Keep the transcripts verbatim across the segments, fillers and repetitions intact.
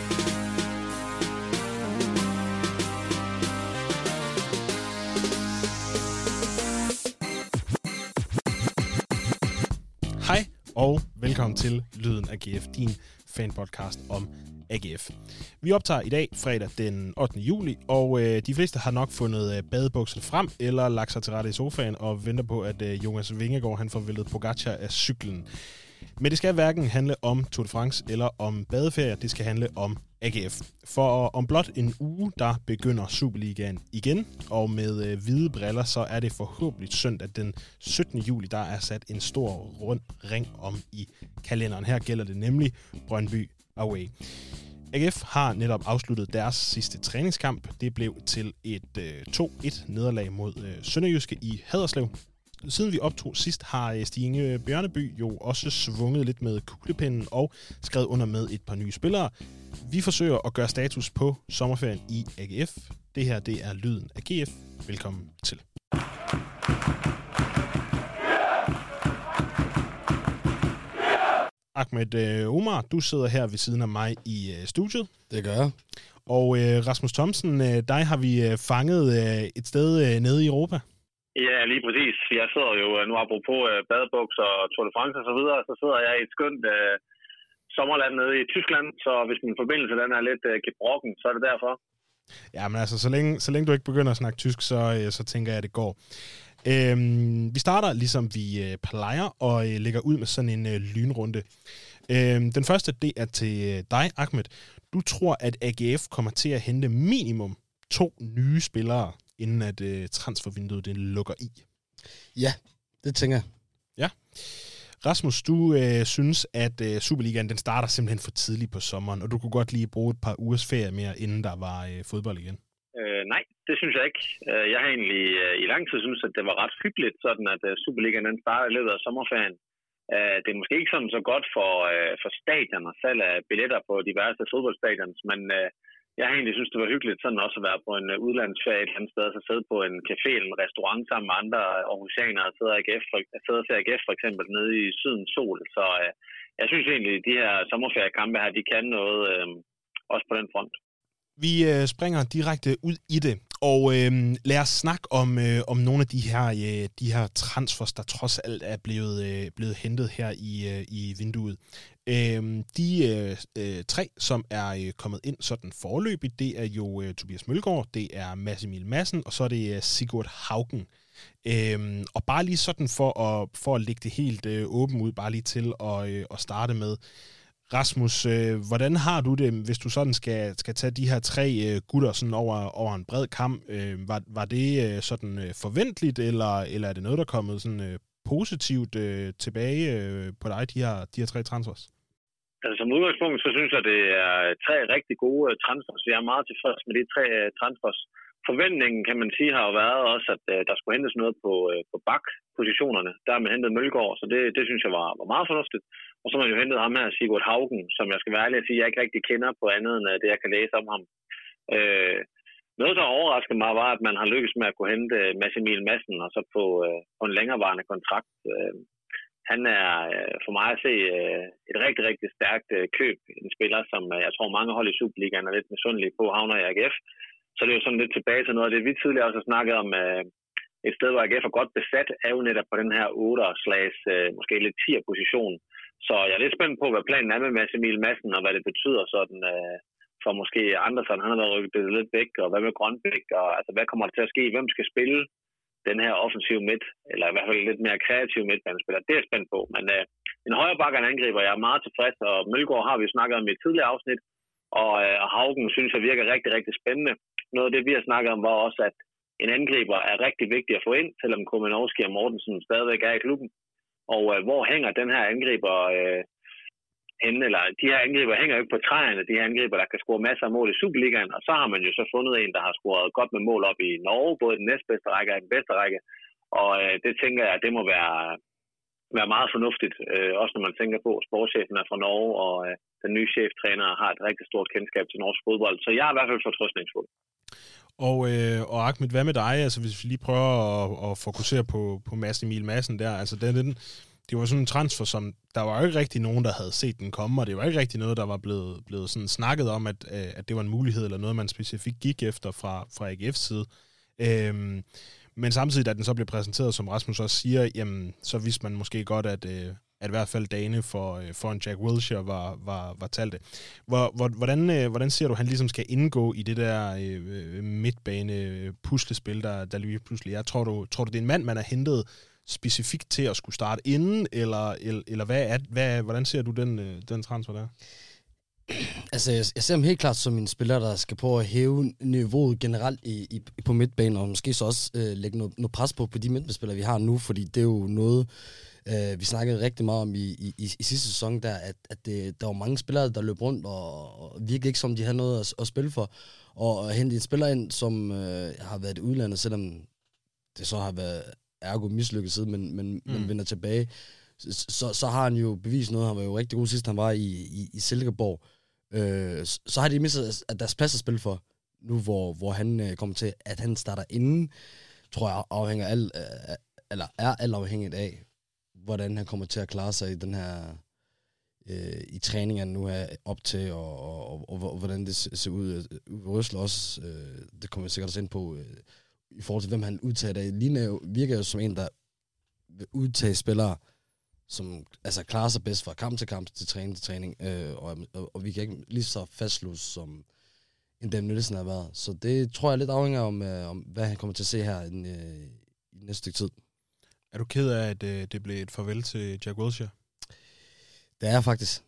Hej og velkommen til Lyden af G F, din fanpodcast om A G F. Vi optager i dag, fredag den ottende juli, og øh, de fleste har nok fundet øh, badebukserne frem, eller lagt sig til rette i sofaen og venter på, at øh, Jonas Vingegaard han får væltet Pogačar af cyklen. Men det skal hverken handle om Tour de France eller om badeferie, det skal handle om A G F. For om blot en uge, der begynder Superligaen igen, og med øh, hvide briller, så er det forhåbentlig søndag den syttende juli, der er sat en stor rund ring om i kalenderen. Her gælder det nemlig Brøndby Away. A G F har netop afsluttet deres sidste træningskamp. Det blev til et øh, to et nederlag mod øh, Sønderjyske i Haderslev. Siden vi optog sidst, har Stig Inge Bjørneby jo også svunget lidt med kuglepinden og skrevet under med et par nye spillere. Vi forsøger at gøre status på sommerferien i A G F. Det her, det er Lyden af G F. Velkommen til. Ahmed øh, Omar, du sidder her ved siden af mig i øh, studiet. Det gør jeg. Og øh, Rasmus Thomsen, øh, dig har vi øh, fanget øh, et sted øh, nede i Europa. Ja, lige præcis. Jeg sidder jo nu apropos øh, badebuks og Tour de France og så videre, så sidder jeg i et skønt øh, sommerland nede i Tyskland, så hvis min forbindelse den er lidt øh, gebrokken, så er det derfor. Ja, men altså, så længe, så længe du ikke begynder at snakke tysk, så, øh, så tænker jeg, at det går. Øhm, vi starter, ligesom vi øh, plejer, og øh, lægger ud med sådan en øh, lynrunde. Øhm, den første, det er til øh, dig, Ahmed. Du tror, at A G F kommer til at hente minimum to nye spillere, inden at øh, transfervinduet den lukker i. Ja, det tænker jeg. Ja. Rasmus, du øh, synes, at øh, Superligaen den starter simpelthen for tidligt på sommeren, og du kunne godt lige bruge et par ugers ferie mere, inden der var øh, fodbold igen. Øh, nej, det synes jeg ikke. Jeg har egentlig øh, i lang tid synes, at det var ret hyggeligt, sådan at øh, Superligaen den starter i løbet af sommerferien. Øh, det er måske ikke sådan så godt for, øh, for stadion og salg af billetter på diverse fodboldstadions, men øh, jeg har egentlig synes, det var hyggeligt sådan også at være på en uh, udlandsferie et eller andet sted, så sidde på en café eller en restaurant sammen med andre aarhusianere og sidde og se A G F for eksempel nede i sydens sol. Så uh, jeg synes egentlig, at de her sommerferiekampe her, de kan noget uh, også på den front. Vi øh, springer direkte ud i det, og øh, lad os snakke om, øh, om nogle af de her, øh, de her transfers, der trods alt er blevet, øh, blevet hentet her i, øh, i vinduet. Øh, de øh, tre, som er øh, kommet ind sådan foreløbigt, det er jo øh, Tobias Mølgaard, det er Mads Emil Madsen, og så er det øh, Sigurd Haugen. Øh, og bare lige sådan for at, for at lægge det helt øh, åben ud, bare lige til at, øh, at starte med. Rasmus, øh, hvordan har du det, hvis du sådan skal, skal tage de her tre øh, gutter sådan over, over en bred kam? Øh, var, var det øh, sådan øh, forventeligt, eller, eller er det noget, der er kommet sådan, øh, positivt øh, tilbage øh, på dig, de her, de her tre transfers? Altså, som udgangspunkt, så synes jeg, det er tre rigtig gode transfers. Jeg er meget tilfreds med de tre transfers. Forventningen, kan man sige, har jo været også, at uh, der skulle hentes noget på, uh, på bak-positionerne. Der har man hentet Mølgaard, så det, det synes jeg var, var meget fornuftigt. Og så har man jo hentet ham her, Sigurd Haugen, som jeg skal være ærlig at sige, jeg ikke rigtig kender på andet end uh, det, jeg kan læse om ham. Uh, noget, der overraskede mig, var, at man har lykkes med at kunne hente uh, Mads Emil Madsen, og så på, uh, på en længerevarende kontrakt. Uh, han er uh, for mig at se uh, et rigtig, rigtig stærkt uh, køb. En spiller, som uh, jeg tror mange hold i Superligaen er lidt misundelige på, havner i A G F. Så det er jo sådan lidt tilbage til noget af det, vi tidligere også har snakket om. Øh, et sted, hvor A G F er godt besat, er jo netop på den her otter-slags, øh, måske lidt tier-position. Så jeg er lidt spændt på, hvad planen er med Mads Emil Madsen, og hvad det betyder sådan, øh, for måske Andersen. Han har været rykket lidt væk, og hvad med Grønbæk, og altså, hvad kommer der til at ske? Hvem skal spille den her offensive midt, eller i hvert fald lidt mere kreativ midtbanespiller? Det er jeg spændt på. Men øh, en højre bakke angriber, jeg er meget tilfreds, og Mølgaard har vi snakket om i et tidligere afsnit, og, øh, og Haugen synes jeg virker rigtig, rigtig spændende. Noget af det, vi har snakket om, var også, at en angriber er rigtig vigtig at få ind, selvom Komanowski og Mortensen stadigvæk er i klubben. Og øh, hvor hænger den her angriber øh, henne? Eller de her angriber hænger jo ikke på træerne, de her angriber, der kan score masser af mål i Superligaen. Og så har man jo så fundet en, der har scoret godt med mål op i Norge, både den næstbedste række og den bedste række. Og øh, det tænker jeg, at det må være, være meget fornuftigt, øh, også når man tænker på, at sportschefen er fra Norge, og øh, den nye cheftræner har et rigtig stort kendskab til norsk fodbold. Så jeg er i hvert fald fortrøstningsfuld. Og, øh, og Ahmed, hvad med dig? Altså, hvis vi lige prøver at, at fokusere på, på Mads Emil Madsen der. Altså, det er den, det var sådan en transfer, som der var jo ikke rigtig nogen, der havde set den komme, og det var ikke rigtig noget, der var blevet, blevet sådan snakket om, at, at det var en mulighed, eller noget, man specifikt gik efter fra, fra A G F's side. Øhm, men samtidig, da den så blev præsenteret, som Rasmus også siger, jamen, så vidste man måske godt, at, at i hvert fald dagene for, for en Jack Wilshere var, var, var talte. Hvor, hvor, hvordan, hvordan ser du, han ligesom skal indgå i det der øh, midtbane puslespil, der, der lige pludselig er? Tror du, tror du, det er en mand, man har hentet specifikt til at skulle starte inden, eller, eller, eller hvad er, hvad, hvordan ser du den, den transfer der? Altså, jeg, jeg ser ham helt klart som en spiller, der skal prøve at hæve niveauet generelt i, i, på midtbanen, og måske så også øh, lægge noget, noget pres på, på de midtbanespillere, vi har nu, fordi det er jo noget, øh, vi snakkede rigtig meget om i, i, i, i sidste sæson, der, at, at det, der var mange spillere, der løb rundt, og, og virkede ikke som, de havde noget at, at spille for, og at hente en spiller ind, som øh, har været i udlandet, selvom det så har været ergo mislykket siden, men, men, mm. men vender tilbage, så, så, så har han jo bevist noget. Han var jo rigtig god sidst, han var i, i, i Silkeborg. Øh, så har de mistet at deres plads at spille for, nu hvor, hvor han øh, kommer til, at han starter inden, tror jeg afhænger al, øh, eller er alt afhængigt af, hvordan han kommer til at klare sig i den her, øh, i træningen nu her op til, og, og, og, og, og hvordan det ser ud. Uwe Røsler også, øh, det kommer jeg sikkert også ind på, øh, i forhold til, hvem han udtager det. Line virker jo som en, der vil udtage spillere, som altså klarer sig bedst fra kamp til kamp, til træning til træning, øh, og, og, og vi kan ikke lige så fastlåse, som en Dan Nielsen har været. Så det tror jeg lidt afhænger om, øh, om hvad han kommer til at se her i, øh, i næste stykke tid. Er du ked af, at øh, det blev et farvel til Jack Wilshere? Det er jeg faktisk.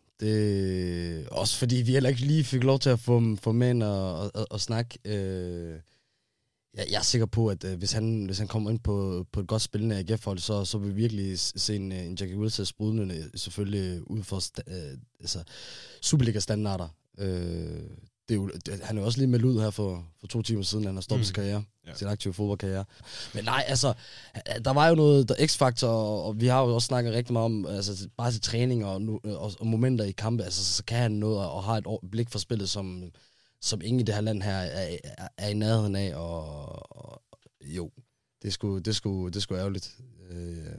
Det, også fordi vi heller ikke lige fik lov til at få, få med ind og, og, og, og snakke. Øh, Jeg, jeg er sikker på, at øh, hvis, han, hvis han kommer ind på, på et godt spillende A G F-hold, så, så vil vi virkelig se en, en Jackie Wilshere sprudlende, selvfølgelig ud for sta- øh, altså, Superliga-standarder. Øh, det er jo, det, han er jo også lige meldt ud her for, for to timer siden, han har stoppet mm. sin karriere, ja. sin aktive fodboldkarriere. Men nej, altså, der var jo noget der X-faktor, og, og vi har jo også snakket rigtig meget om, altså bare til træning og, og, og momenter i kampe, altså så kan han noget og, og har et blik for spillet, som... som ingen i det her land her er, er, er i nærheden af, og, og jo, det er sgu, det er sgu, det er sgu ærgerligt. Øh,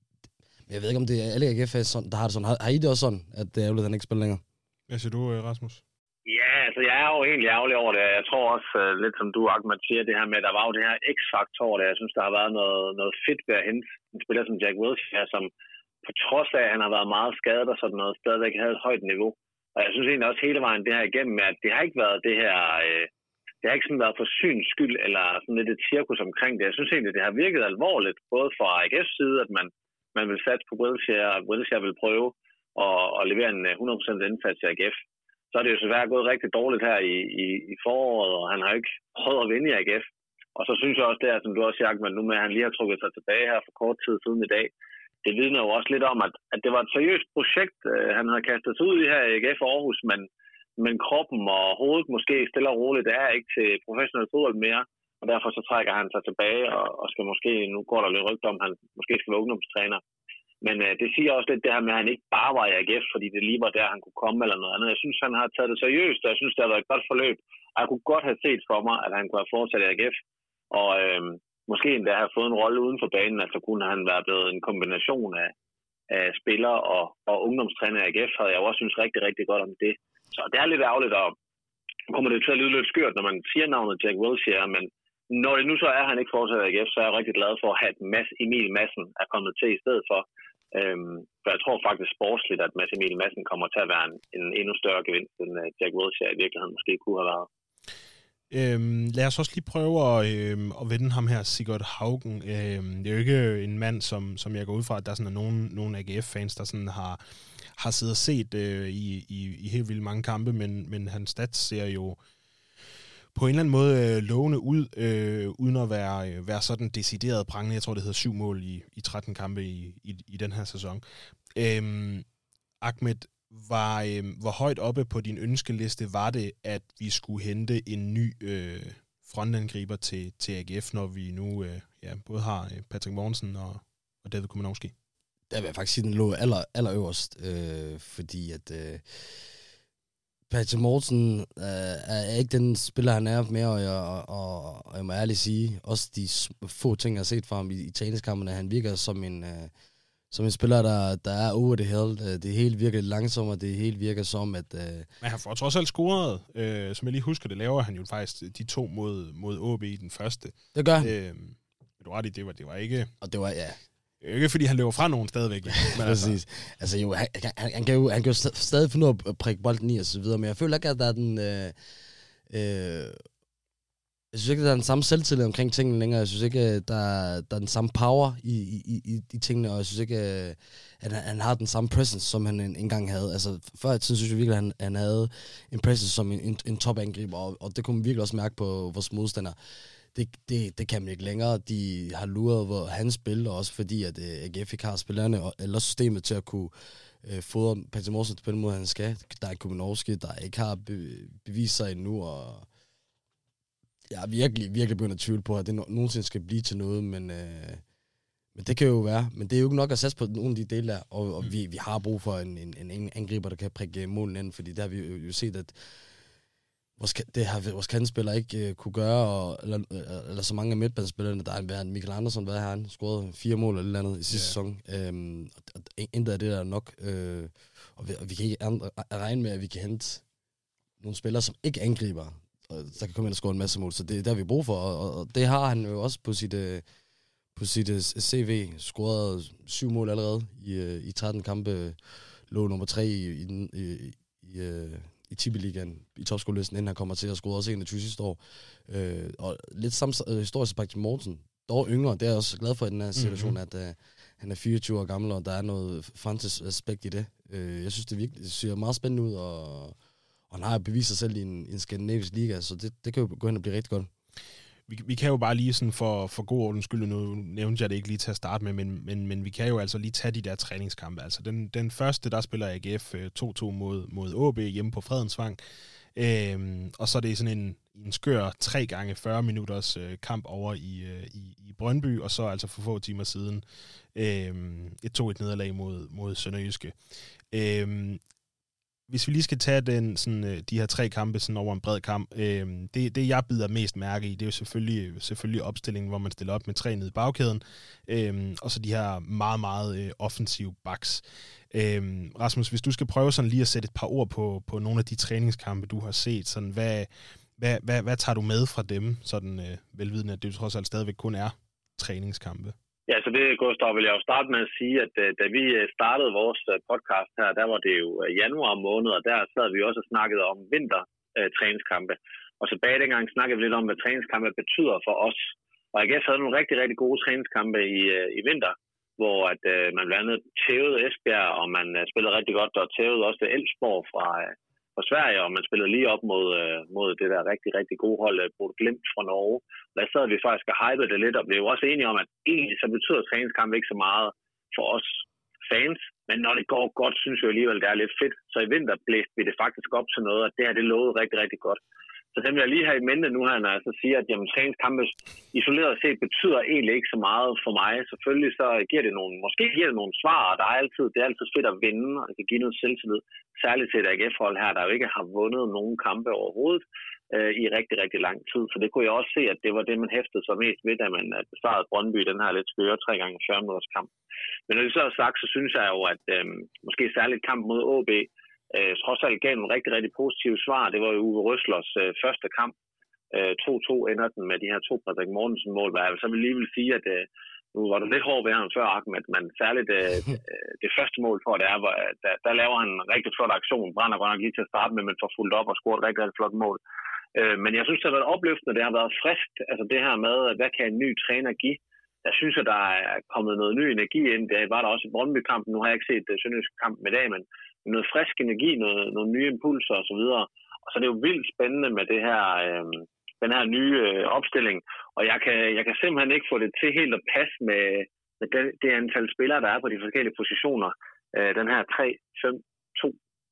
jeg ved ikke, om det er alle A G F, der har det sådan. Har, har I det også sådan, at det er ærgerligt, at han ikke spiller længere? Hvad siger du, Rasmus? Ja, altså jeg er jo egentlig ærgerlig over det. Jeg tror også, uh, lidt som du, Ahmed, siger, det her med, at der var jo det her X-faktor, der jeg synes, der har været noget, noget fedt ved at hente en spiller som Jack Wilshere, som på trods af, at han har været meget skadet og sådan noget, stadigvæk havde et højt niveau. Og jeg synes egentlig også hele vejen det her igennem, at det har ikke været det her, øh, det har ikke sådan været for syns skyld, eller sådan lidt et cirkus omkring det. Jeg synes egentlig, det har virket alvorligt, både fra A G F's side, at man, man vil satse på Wilshere, og Wilshere vil prøve at, at levere en hundrede procent indsats til A G F. Så er det jo desværre gået rigtig dårligt her i, i, i foråret, og han har ikke prøvet at vinde i A G F. Og så synes jeg også det, som du også siger, men nu med, at han lige har trukket sig tilbage her for kort tid siden i dag, det vidner jo også lidt om, at, at det var et seriøst projekt, øh, han havde kastet sig ud i her i A G F Aarhus, men, men kroppen og hovedet måske stille og roligt, det er ikke til professionel fodbold mere, og derfor så trækker han sig tilbage, og, og skal måske, nu går der lidt rygter om, at han måske skal være ungdomstræner. Men øh, det siger også lidt det her med, at han ikke bare var i A G F, fordi det lige var der, han kunne komme eller noget andet. Jeg synes, han har taget det seriøst, og jeg synes, det har været et godt forløb. Og jeg kunne godt have set for mig, at han kunne have fortsat i A G F, og øh, måske endda have fået en rolle uden for banen, altså kunne han være blevet en kombination af, af spiller og, og ungdomstræner i A G F, havde jeg også synes rigtig, rigtig godt om det. Så det er lidt ærgerligt, og kommer det til at lyde lidt skørt, når man siger navnet Jack Wilshere, men når det nu så er, at han ikke fortsætter i A G F, så er jeg rigtig glad for at have, at Mads Emil Madsen er kommet til i stedet for. Øhm, for jeg tror faktisk sportsligt, at Mads Emil Madsen kommer til at være en, en endnu større gevinst, end uh, Jack Wilshere i virkeligheden måske kunne have været. Øhm, lad os også lige prøve at, øhm, at vende ham her, Sigurd Haugen. Øhm, det er jo ikke en mand, som, som jeg går ud fra, at der sådan er nogen, nogen A G F-fans, der sådan har, har siddet og set øh, i, i, i helt vildt mange kampe, men, men hans stats ser jo på en eller anden måde øh, lovende ud, øh, uden at være, øh, være sådan decideret prangende. Jeg tror, det hedder syv mål i, i tretten kampe i, i, i den her sæson. Øhm, Ahmed, var, øh, hvor højt oppe på din ønskeliste var det, at vi skulle hente en ny øh, frontangriber til, til A G F, når vi nu øh, ja, både har Patrick Mogensen og, og David Kumanowski? Der vil jeg faktisk sige, den lå aller, allerøverst, øh, fordi at øh, Patrick Mogensen øh, er ikke den spiller, han er mere, og jeg, og, og jeg må ærligt sige, også de få ting, jeg har set fra ham i, i træningskampene, han virker som en... Øh, som en spiller, der, der er over det hele. Det hele virker langsomt, og det hele virker som, at... Øh... Men han får trods alt scoret, øh, som jeg lige husker, det laver han jo faktisk de to mod, mod O B i den første. Det gør han. Øh, du ret i, det var, det var ikke... Og det var, ja... Ikke fordi han løber fra nogen stadigvæk. Men præcis. Altså, altså jo, han, han, han, kan jo, han kan jo stadig finde ud af at prikke bolden i og så videre, men jeg føler ikke, at der er den... Øh, øh, jeg synes ikke, at der er den samme selvtillid omkring tingene længere. Jeg synes ikke, at der, der er den samme power i, i, i, i tingene, og jeg synes ikke, at han, han har den samme presence, som han en, engang havde. Altså, før i tiden synes jeg virkelig, at han, han havde en presence som en, en, en topangriber, og, og det kunne man virkelig også mærke på vores modstandere. Det, det, det kan man ikke længere. De har luret, hvor han spiller, også fordi, at A G F ikke har spillerne, eller systemet til at kunne øh, fodre Patrick Morsen på den måde, han skal. Der er Kubinovski, der ikke har be, bevist sig endnu, og jeg er virkelig, virkelig begyndt at tvivle på, at det no- nogensinde skal blive til noget, men, øh, men det kan jo være. Men det er jo ikke nok at satse på nogle af de dele der, og, og vi, vi har brug for en, en, en angriber, der kan prikke målen ind, fordi der har vi jo, jo set, at vores, det har vores kandspillere ikke øh, kunne gøre, og, eller, eller så mange af midtbanespillerne, der har været Michael Andersen, hvad har han scoret fire mål eller andet i sidste yeah. sæson. Øhm, og, og intet af det der er nok, øh, og, vi, og vi kan ikke andre, regne med, at vi kan hente nogle spillere, som ikke angriber, og der kan komme ind og score en masse mål, så det, det har vi brug for, og, og det har han jo også på sit, øh, på sit øh, C V, scoret syv mål allerede i, øh, i tretten kampe, lå nummer tre i, i, i, i øh, i Tippeligaen, i topskolelisten, inden han kommer til at score også enogtyve sidste år. Øh, og lidt samme øh, historie som Patrick Morten, dog yngre, det er jeg også glad for i den her situation, mm-hmm. at øh, han er fireogtyve år gammel, og der er noget fransk aspekt i det. Øh, jeg synes, det virkelig det ser meget spændende ud, og, og han har bevist sig selv i en, en skandinavisk liga, så det, det kan jo gå hen og blive rigtig godt. Vi, vi kan jo bare lige sådan for, for god ordens skyld, nu nævnte jeg det ikke lige til at starte med, men, men, men vi kan jo altså lige tage de der træningskampe. Altså den, den første, der spiller A G F to-to mod, mod O B hjemme på Fredensvang, øhm, og så er det sådan en, en skør tre gange fyrre minutters øh, kamp over i, øh, i, i Brøndby, og så altså for få timer siden øhm, et to-et nederlag mod, mod Sønderjyske. Øhm, Hvis vi lige skal tage den, sådan, de her tre kampe sådan over en bred kamp, øh, det, det jeg bider mest mærke i, det er jo selvfølgelig, selvfølgelig opstillingen, hvor man stiller op med tre nede i bagkæden, øh, og så de her meget, meget øh, offensive backs. Øh, Rasmus, hvis du skal prøve sådan lige at sætte et par ord på, på nogle af de træningskampe, du har set, sådan, hvad, hvad, hvad, hvad tager du med fra dem, sådan øh, velvidende, at det jo trods alt stadigvæk kun er træningskampe? Ja, så det, Gustav, vil jeg jo starte med at sige, at da vi startede vores podcast her, der var det jo januar måned, og der sad vi også og snakkede om vintertræningskampe. Og tilbage dengang snakkede vi lidt om, hvad træningskampe betyder for os. Og A G F havde nogle rigtig, rigtig gode træningskampe i, i vinter, hvor at, man blandt andet tævede Esbjerg, og man spillede rigtig godt, og tævede også Elfsborg fra, fra Sverige, og man spillede lige op mod, mod det der rigtig, rigtig gode hold, Bodø Glimt fra Norge. Der sad vi faktisk og hypede det lidt, og blev også enige om, at egentlig så betyder træningskamp ikke så meget for os fans, men når det går godt, synes jeg alligevel, det er lidt fedt. Så i vinter blæste vi det faktisk op til noget, og det her, det lovede rigtig, rigtig godt. Så den vil jeg lige have i mente nu her, når jeg så siger, at jamen, træningskampe isoleret set betyder egentlig ikke så meget for mig. Selvfølgelig så giver det nogle, måske giver det nogle svar, og der er altid, det er altid fedt at vinde, og det kan give noget selvtillid. Særligt til et A G F-hold her, der jo ikke har vundet nogen kampe overhovedet øh, i rigtig, rigtig lang tid. Så det kunne jeg også se, at det var det, man hæftede sig mest ved, da man besvarede Brøndby den her lidt skøre tre gange fyrre minutters kamp. Men når det så er sagt, så synes jeg jo, at øh, måske særligt kamp mod O B, Øh, trods alt gav nogle rigtig, rigtig positive svar. Det var jo Uwe Røslers øh, første kamp. Øh, to-to ender den med de her to Patrick Mortensen-mål. Jeg så vil lige vil sige, at øh, nu var det lidt hårdt ved ham før, Ahmed, men særligt øh, det første mål for det er, hvor, der, der laver han en rigtig flot aktion. Brænder godt nok lige til at starte med, men får fuldt op og scoret et rigtig, rigtig flot mål. Øh, men jeg synes, det har været opløftende. Det har været friskt. Altså det her med, hvad kan en ny træner give? Jeg synes, at der er kommet noget ny energi ind. Det var der også i Brøndby-kampen. Nu har jeg ikke set uh, Sønderjyske-kampen i dag, men noget frisk energi, noget, nogle nye impulser osv. Og, og så er det jo vildt spændende med det her, øh, den her nye øh, opstilling. Og jeg kan, jeg kan simpelthen ikke få det til helt at passe med, med det, det antal spillere, der er på de forskellige positioner. Øh, den her tre fem to.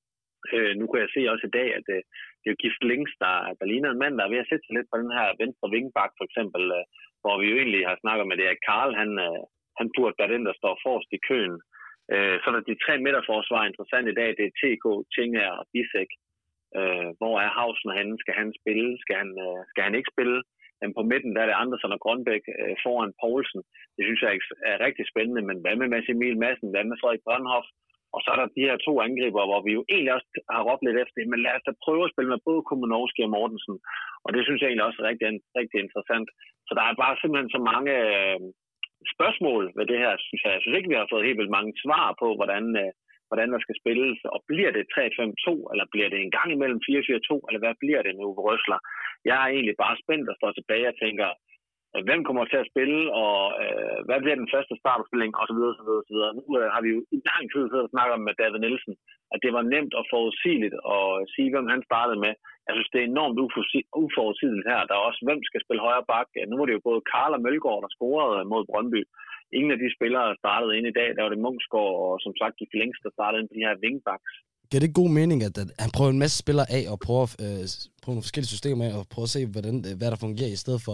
Øh, nu kan jeg se også i dag, at øh, det er jo Gift Links, der, der ligner en mand, der er ved at sætte sig lidt på den her venstre vingbak, for eksempel, øh, hvor vi jo egentlig har snakket med det, at Karl, han, øh, han burde være den, der står forrest i køen. Øh, så er der de tre midterforsvar interessant i dag, det er T K, Tinger og Bisek. Øh, hvor er Hausen henne? Skal han spille? Skal han, øh, skal han ikke spille? På midten der er det Andersen og Grønbæk øh, foran Poulsen. Det synes jeg er rigtig spændende, men hvad med Mads Emil Madsen, hvad med Frederik Brandhoff? Og så er der de her to angriber, hvor vi jo egentlig også har råbt lidt efter, men lad os da prøve at spille med både Komanovski og Mortensen. Og det synes jeg egentlig også er rigtig, rigtig interessant. Så der er bare simpelthen så mange øh, spørgsmål ved det her, synes jeg. Jeg synes ikke, vi har fået helt vildt mange svar på, hvordan, øh, hvordan der skal spilles. Og bliver det tre fem to, eller bliver det en gang imellem fire fire to, eller hvad bliver det med Uwe Rösler? Jeg er egentlig bare spændt og står tilbage og tænker, hvem kommer til at spille, og øh, hvad bliver den første startopstilling, og så videre, så videre, så videre. Nu øh, har vi jo i lang tid siddet og snakket med David Nielsen, at det var nemt og forudsigeligt at sige, hvem han startede med. Jeg synes, det er enormt uforudsigeligt her. Der er også, hvem skal spille højre bak. Nu var det jo både Karl og Mølgaard, der scorede mod Brøndby. Ingen af de spillere startede ind i dag. Der var det Munksgaard og som sagt de Flings, der startede ind på de her wingbacks. Giver det god mening, at, at han prøver en masse spillere af og prøver øh, på nogle forskellige systemer af og prøver at se, hvordan, hvad der fungerer, i stedet for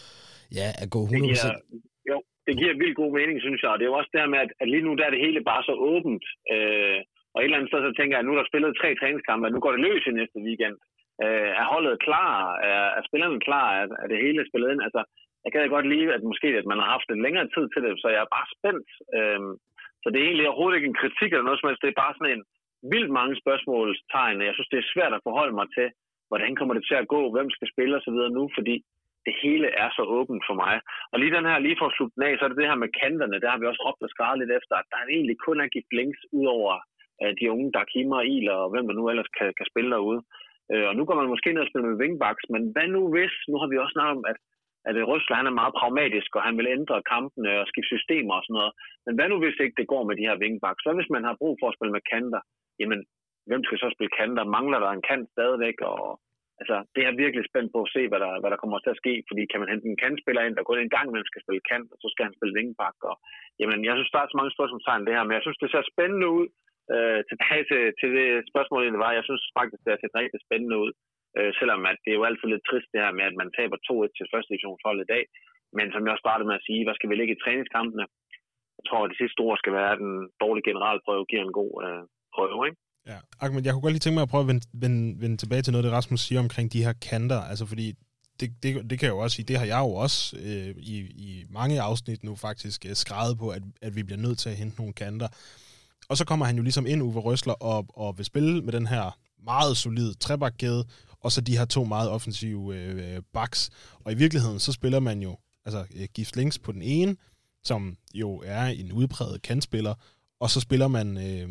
ja, at gå hundrede procent? Det giver, jo, det giver vildt god mening, synes jeg. Og det er jo også der med, at, at lige nu der er det hele bare så åbent. Øh, og et eller andet sted så tænker jeg, at nu er der spillet tre træningskampe, at nu går det løs i næste weekend. Øh, er holdet klar? Er, er spillerne klar? Er, er det hele spillet ind? Altså, jeg kan godt lide, at måske at man har haft en længere tid til det, så jeg er bare spændt. Øh, så det er egentlig overhovedet ikke en kritik eller noget som helst. Det er bare sådan en vildt mange spørgsmålstegn. Jeg synes, det er svært at forholde mig til, hvordan kommer det til at gå, hvem skal spille osv. nu, fordi det hele er så åbent for mig. Og lige den her, lige for at slutte den af, så er det det her med kanterne, der har vi også råbt og skrevet lidt efter, at der er egentlig kun er givet links ud over uh, de unge, der Kimmer og Iler, og hvem der nu ellers kan, kan spille derude. Uh, og nu går man måske ned og spille med wingbacks, men hvad nu hvis, nu har vi også snakket om, at, at Rösler, han er meget pragmatisk, og han vil ændre kampene og skifte systemer og sådan noget. Men hvad nu hvis ikke det går med de her wingbacks? Hvad hvis man har brug for at spille med kanter? Jamen, hvem skal så spille kanter? Mangler der en kant stadigvæk? Og altså, det er virkelig spændt på at se, hvad der, hvad der kommer til at ske, fordi kan man hente en kantspiller ind, der går en gang, man skal spille kant, og så skal han spille wingback. Og jamen, jeg synes, der er så mange spørgsmålstegn det her, men jeg synes, det ser spændende ud. Øh, tilbage til, til det spørgsmål, det var, jeg synes faktisk, det ser rigtig spændende ud, øh, selvom at det er jo altid lidt trist det her med, at man taber to et til første divisionshold i dag, men som jeg også startede med at sige, hvad skal vi ligge i træningskampene? Jeg tror, at det sidste ord skal være, at den dårlige generalprøve giver en god øh, prøve, ikke? Ja, Ahmed, jeg kunne godt lige tænke mig at prøve at vende, vende, vende tilbage til noget, det Rasmus siger omkring de her kanter, altså fordi det, det, det kan jeg jo også sige, det har jeg jo også øh, i, i mange afsnit nu faktisk øh, skrevet på, at, at vi bliver nødt til at hente nogle kanter. Og så kommer han jo ligesom ind, Uwe Rösler, og, og vil spille med den her meget solide trebakkæde, og så de her to meget offensive øh, backs. Og i virkeligheden, så spiller man jo altså øh, Gift Links på den ene, som jo er en udpræget kantspiller, og så spiller man... Øh,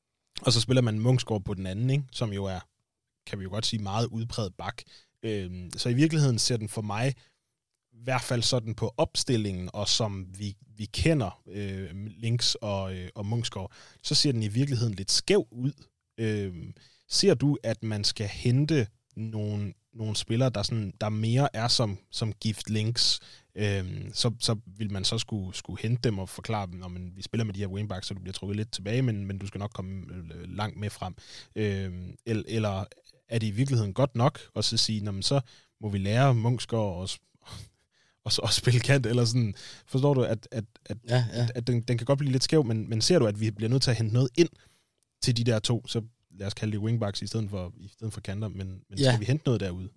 Og så spiller man Munksgaard på den anden, ikke? Som jo er, kan vi jo godt sige, meget udpræget bak. Øhm, så i virkeligheden ser den for mig, i hvert fald sådan på opstillingen, og som vi, vi kender øh, Links og, øh, og Munksgaard, så ser den i virkeligheden lidt skæv ud. Øhm, ser du, at man skal hente nogle, nogle spillere, der, sådan, der mere er som, som Gift Links, øhm, så, så vil man så skulle, skulle hente dem og forklare dem, når man, vi spiller med de her wingbacks, så du bliver trukket lidt tilbage, men, men du skal nok komme langt med frem. Øhm, eller, eller er det i virkeligheden godt nok at så sige, nå, men så må vi lære Munksgaard og, og, og spille kant, eller sådan, forstår du, at, at, at, ja, ja. at, at den, den kan godt blive lidt skæv, men, men ser du, at vi bliver nødt til at hente noget ind til de der to, så lad os kalde det wingbacks i stedet for, i stedet for kanter, men, men ja. Skal vi hente noget derude?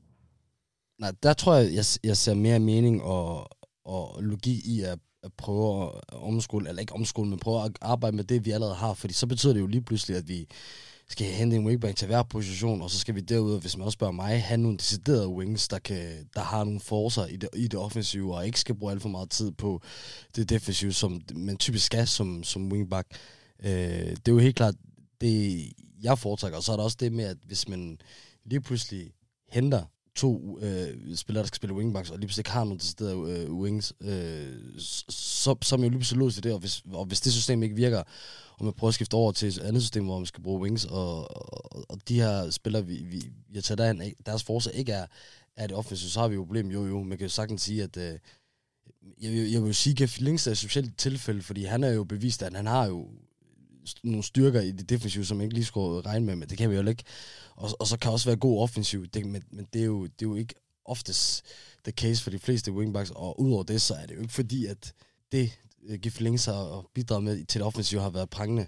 Nej, der tror jeg, jeg, jeg ser mere mening og, og logik i at, at prøve at omskole, eller ikke omskole, men prøve at arbejde med det, vi allerede har, fordi så betyder det jo lige pludselig, at vi skal hente en wingback til hver position, og så skal vi derude, hvis man også spørger mig, have nogle deciderede wings, der, kan, der har nogle forcer i det, i det offensive, og ikke skal bruge alt for meget tid på det defensive, som man typisk skal som, som wingback. Øh, det er jo helt klart det, jeg foretrækker, og så er der også det med, at hvis man lige pludselig henter to øh, spillere, der skal spille wingbacks, og lige pludselig ikke har nogle deciderede øh, wings, øh, så, så er man jo lige pludselig låst til det, og hvis, og hvis det system ikke virker, og man prøver at skifte over til et andet system, hvor man skal bruge wings, og, og, og de her spillere, vi, vi, vi har taget derhen, deres force ikke er, er det offensive, så har vi jo et problem. Jo, jo, man kan jo sagtens sige, at øh, jeg, jeg vil jo sige, at Gift Links er et specielt tilfælde, fordi han er jo bevist, at han har jo nogle styrker i det defensive, som man ikke lige skulle regne med, men det kan vi jo ikke. Og, og så kan også være god offensiv, det, men, men det, er jo, det er jo ikke oftest the case for de fleste wingbacks, og udover det, så er det jo ikke fordi, at det Gift Links har bidraget med til det offensive har været prangende.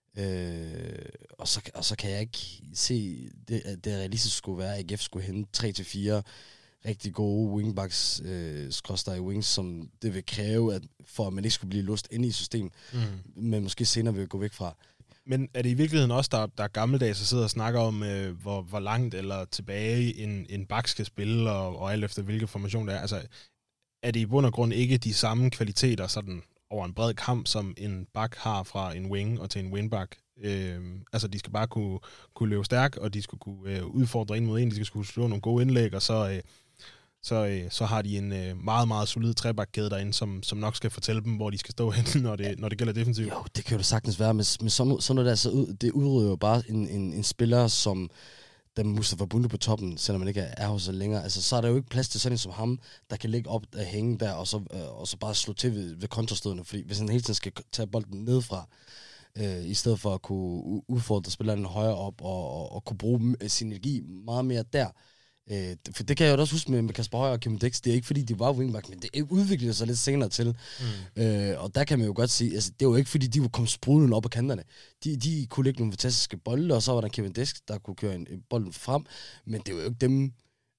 Øh, og, så, og så kan jeg ikke se, det, at det realistisk skulle være, at A G F skulle hente tre til fire rigtig gode wingbacks, øh, skråstreg wings, som det vil kræve, at, for at man ikke skulle blive låst inde i systemet, mm. men måske senere vil gå væk fra. Men er det i virkeligheden også, der, der er gammeldags, der sidder og snakker om, øh, hvor, hvor langt eller tilbage en, en bak skal spille, og, og alt efter hvilke formation det er? Altså, er det i bund og grund ikke de samme kvaliteter sådan over en bred kamp, som en bak har fra en wing og til en wingback? Øh, altså, de skal bare kunne, kunne løbe stærk, og de skal kunne øh, udfordre ind mod en, de skal kunne slå nogle gode indlæg, og så... Øh, Så, øh, så har de en øh, meget, meget solid trebakkæde derinde, som, som nok skal fortælle dem, hvor de skal stå hen, når det, når det gælder defensivt. Jo, det kan jo sagtens være, men, men sådan, noget, sådan noget der, så ud, det udrydder jo bare en, en, en spiller, som der Mustafa Bundu på toppen, selvom man ikke er hos sig længere. Altså, så er der jo ikke plads til sådan en som ham, der kan ligge op og hænge der, og så, øh, og så bare slå til ved, ved kontrastødene, fordi hvis han hele tiden skal tage bolden nedfra, øh, i stedet for at kunne udfordre spilleren højere op, og, og, og kunne bruge sin energi meget mere der. Øh, for det kan jeg jo også huske med, med Kasper Højer og Kim Dix. Det er ikke fordi, de var wingback, men det udviklede sig lidt senere til. Mm. Øh, og der kan man jo godt sige, altså, det var ikke fordi, de kunne komme sprudlende op ad kanterne. De, de kunne lægge nogle fantastiske bolde, og så var der Kevin Dix, der kunne køre en, en bold frem. Men det var jo ikke dem,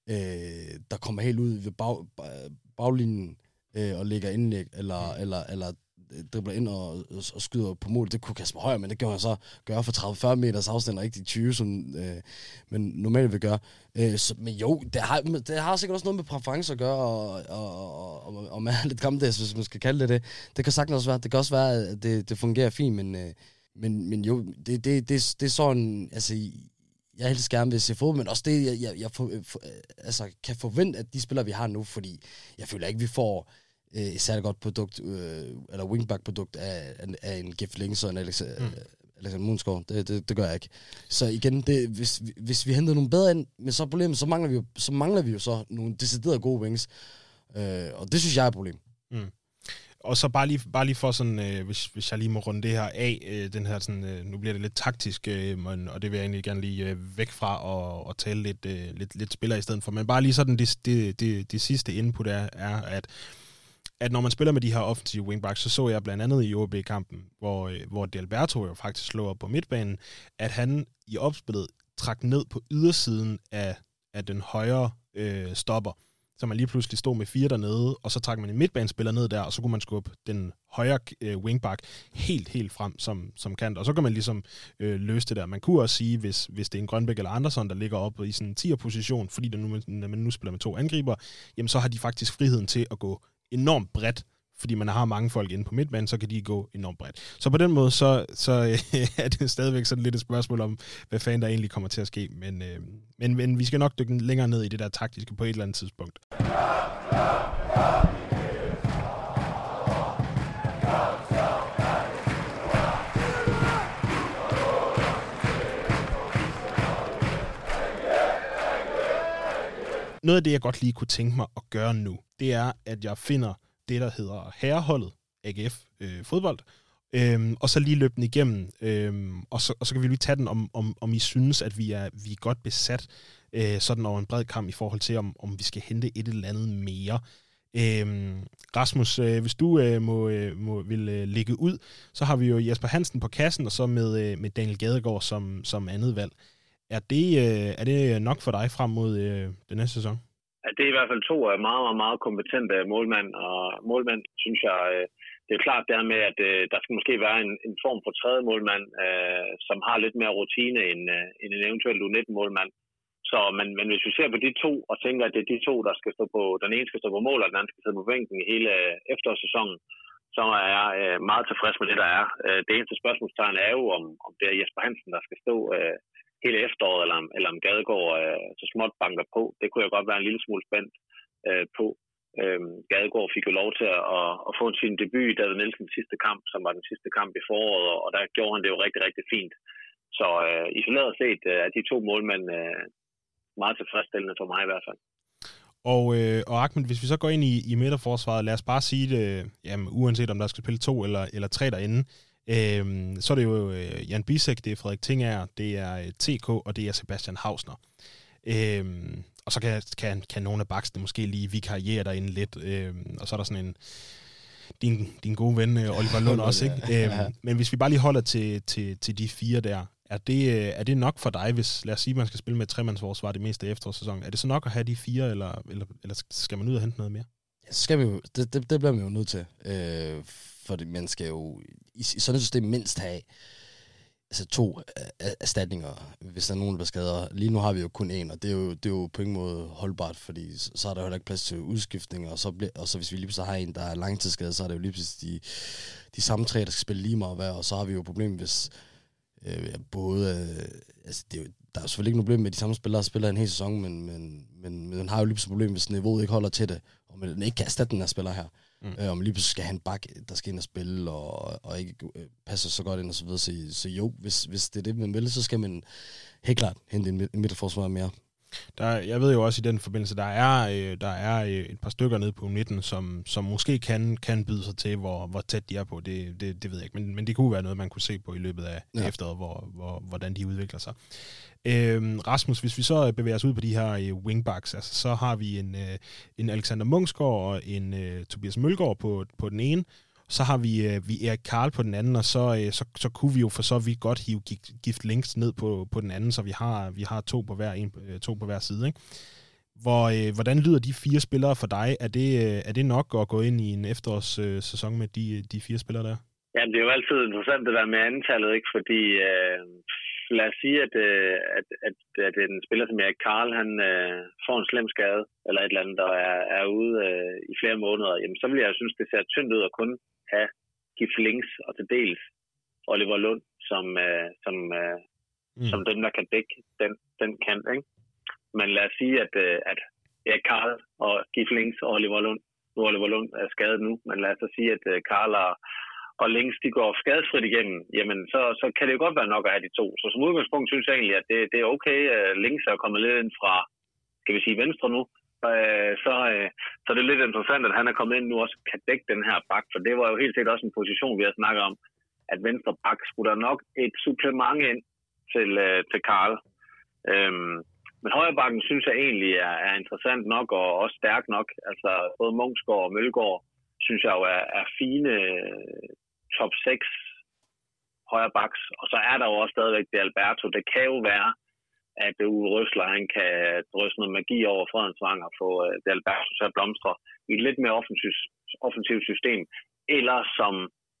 øh, der kommer helt ud ved bag, baglinjen øh, og lægger indlæg, eller, mm. eller, eller dribler ind og, og, og skyder på mål. Det kunne Kasper Højer, men det kan han så gøre for tredive til fyrre meters afstand, og ikke de tyve, som øh, man normalt vil gøre. Øh, så, men jo, det har, det har sikkert også noget med præference at gøre, og, og, og, og, og man er lidt gammeldags, hvis man skal kalde det det. Det kan sagtens også være, det kan også være, at det, det fungerer fint, men, øh, men, men jo, det, det, det, det er sådan, altså, jeg helst gerne vil se fodbold, men også det, jeg, jeg, jeg for, for, altså, kan forvente, at de spillere, vi har nu, fordi jeg føler ikke, vi får et særligt godt produkt, øh, eller wingback-produkt af, af en Jeff Links og en Alex, mm. Alexander Mundsgaard. Det, det, det gør jeg ikke. Så igen, det, hvis, hvis vi henter nogle bedre ind, men så er problemet, så mangler vi jo så, mangler vi jo så nogle deciderede gode wings. Øh, og det synes jeg er et problem. Mm. Og så bare lige, bare lige for sådan, øh, hvis, hvis jeg lige må runde det her af, øh, den her sådan, øh, nu bliver det lidt taktisk, øh, men, og det vil jeg egentlig gerne lige øh, væk fra og, og tale lidt, øh, lidt, lidt spiller i stedet for. Men bare lige sådan, det, det, det, det sidste input er, er at at når man spiller med de her offensive wingbacks, så så jeg blandt andet i O B-kampen, hvor, hvor Delberto jo faktisk slog op på midtbanen, at han i opspillet trak ned på ydersiden af, af den højre øh, stopper, så man lige pludselig stod med fire dernede, og så trak man en midtbanespiller ned der, og så kunne man skubbe den højre øh, wingback helt, helt frem som, som kant, og så kan man ligesom øh, løse det der. Man kunne også sige, hvis, hvis det er en Grønbæk eller Andersson, der ligger oppe i sådan en tier-position, fordi der nu, når man nu spiller med to angriber, jamen så har de faktisk friheden til at gå enormt bredt, fordi man har mange folk inde på midtbanen, så kan de gå enormt bredt. Så på den måde, så, så øh, er det stadigvæk sådan lidt et spørgsmål om, hvad fanden der egentlig kommer til at ske. Men, øh, men, men vi skal nok dykke længere ned i det der taktiske på et eller andet tidspunkt. Noget af det, jeg godt lige kunne tænke mig at gøre nu, det er, at jeg finder det, der hedder herreholdet, A G F øh, fodbold, øhm, og så lige løbe den igennem, øhm, og, så, og så kan vi lige tage den, om, om, om I synes, at vi er, vi er godt besat øh, sådan over en bred kamp i forhold til, om, om vi skal hente et eller andet mere. Øhm, Rasmus, øh, hvis du øh, må, øh, må vil øh, lægge ud, så har vi jo Jesper Hansen på kassen, og så med, øh, med Daniel Gadegaard som, som andet valg. Er det, øh, er det nok for dig frem mod øh, den næste sæson? Ja, det er i hvert fald to meget, meget, meget kompetente målmænd, og målmænd, synes jeg, øh, det er klart der med, at øh, der skal måske være en, en form for tredje målmand, øh, som har lidt mere rutine end, øh, end en eventuel U nitten målmand. Så, men, men hvis vi ser på de to, og tænker, at det er de to, der skal stå på, den ene skal stå på mål, og den anden skal stå på bænken i hele øh, efterårssæsonen, så er jeg øh, meget tilfreds med det, der er. Øh, det eneste spørgsmålstegn er jo, om, om det er Jesper Hansen, der skal stå øh, hele efteråret, eller, eller om Gadegaard øh, så småt banker på. Det kunne jeg godt være en lille smule spændt øh, på. Øh, Gadegaard fik jo lov til at, at, at få sin debut i David Nielsens sidste kamp, som var den sidste kamp i foråret, og der gjorde han det jo rigtig, rigtig fint. Så øh, isoleret set øh, er de to målmænd øh, meget tilfredsstillende for mig i hvert fald. Og, øh, og Ahmed, hvis vi så går ind i, i midterforsvaret, lad os bare sige det, jamen, uanset om der skal spille to eller, eller tre derinde, Øhm, så er det jo øh, Jan Bisek, det er Frederik Tinger, det er øh, T K, og det er Sebastian Hausner. Øhm, og så kan, kan, kan nogle af baksene måske lige vikariere derinde lidt, øhm, og så er der sådan en, din, din gode ven, øh, Oliver Lund også, ikke? Øhm, men hvis vi bare lige holder til, til, til de fire der, Er det, er det nok for dig, hvis, lad os sige, man skal spille med et tremandsforsvar det meste af efterårssæsonen? Er det så nok at have de fire, eller, eller, eller skal man ud og hente noget mere? Ja, så skal vi jo, det, det, det bliver man jo nødt til. Øh, for man skal jo i, i sådan et system mindst have altså to erstatninger, hvis der er nogen, der skader. Lige nu har vi jo kun én, og det er jo, det er jo på ingen måde holdbart, fordi så er der jo heller ikke plads til udskiftninger, og så, og så hvis vi lige pludselig har en, der er langtidsskadet, så er det jo lige pludselig de, de samme tre, der skal spille lige meget hver, og så har vi jo et problem, hvis øh, både, øh, altså det er jo, der er jo selvfølgelig ikke noget problem med, de samme spillere, der spiller en hel sæson, men, men, men, men man har jo lige pludselig et problem, hvis niveauet ikke holder til det, og man ikke kan erstatte den her spiller her. Mm. Øh, om lige pludselig skal have en bak, der skal ind og spille, og, og ikke øh, passer så godt ind og så videre. Så, så jo, hvis, hvis det er det, man vil, så skal man helt klart hente en, en midterforsvar mere. Der, jeg ved jo også i den forbindelse, der er, øh, der er øh, et par stykker nede på nitten, som, som måske kan, kan byde sig til, hvor, hvor tæt de er på. Det, det, det ved jeg ikke, men, men det kunne være noget, man kunne se på i løbet af ja. efteråret, hvor, hvor, hvordan de udvikler sig. Øh, Rasmus, hvis vi så bevæger os ud på de her øh, wingbacks, altså, så har vi en, øh, en Alexander Munksgaard og en øh, Tobias Mølgaard på, på den ene. Så har vi, øh, vi Erik Karl på den anden, og så, øh, så, så kunne vi jo for så vidt godt hive Gift Links ned på, på den anden, så vi har, vi har to, på hver, en, to på hver side. Ikke? Hvor, øh, hvordan lyder de fire spillere for dig? Er det, øh, er det nok at gå ind i en efterårssæson øh, med de, de fire spillere der? Ja, det er jo altid interessant det der med antallet, ikke? Fordi øh, lad os sige, at, øh, at, at, at en spiller som Erik Karl, han øh, får en slem skade, eller et eller andet, der er, er ude øh, i flere måneder, jamen så vil jeg synes, det ser tyndt ud at kun have Gift Links og til dels Oliver Lund som, øh, som, øh, mm. som dem, der kan dække den, den kant, ikke? Men lad os sige, at, øh, at Erik Karl og Gift Links og Oliver Lund, nu Oliver Lund er skadet nu, men lad os så sige, at øh, Karl og og Links, de går skadesfrit igennem, jamen så, så kan det jo godt være nok at have de to. Så som udgangspunkt synes jeg egentlig, at det, det er okay. Links er kommet lidt ind fra, skal vi sige, venstre nu. Så, så det er lidt interessant, at han er kommet ind nu også kan dække den her bak, for det var jo helt sikkert også en position, vi har snakket om, at venstre bak skulle der nok et supplement ind til, til Karl. Øhm, men højre bakken synes jeg egentlig er, er interessant nok og også stærk nok. Altså både Munksgaard og Mølgaard synes jeg jo er, er fine top seks højre backs, og så er der jo også stadigvæk det Alberto. Det kan jo være, at Uwe Røsler, han kan drøse noget magi over Fredensvang og få det Alberto til at blomstre i et lidt mere offensivt, offensivt system, eller som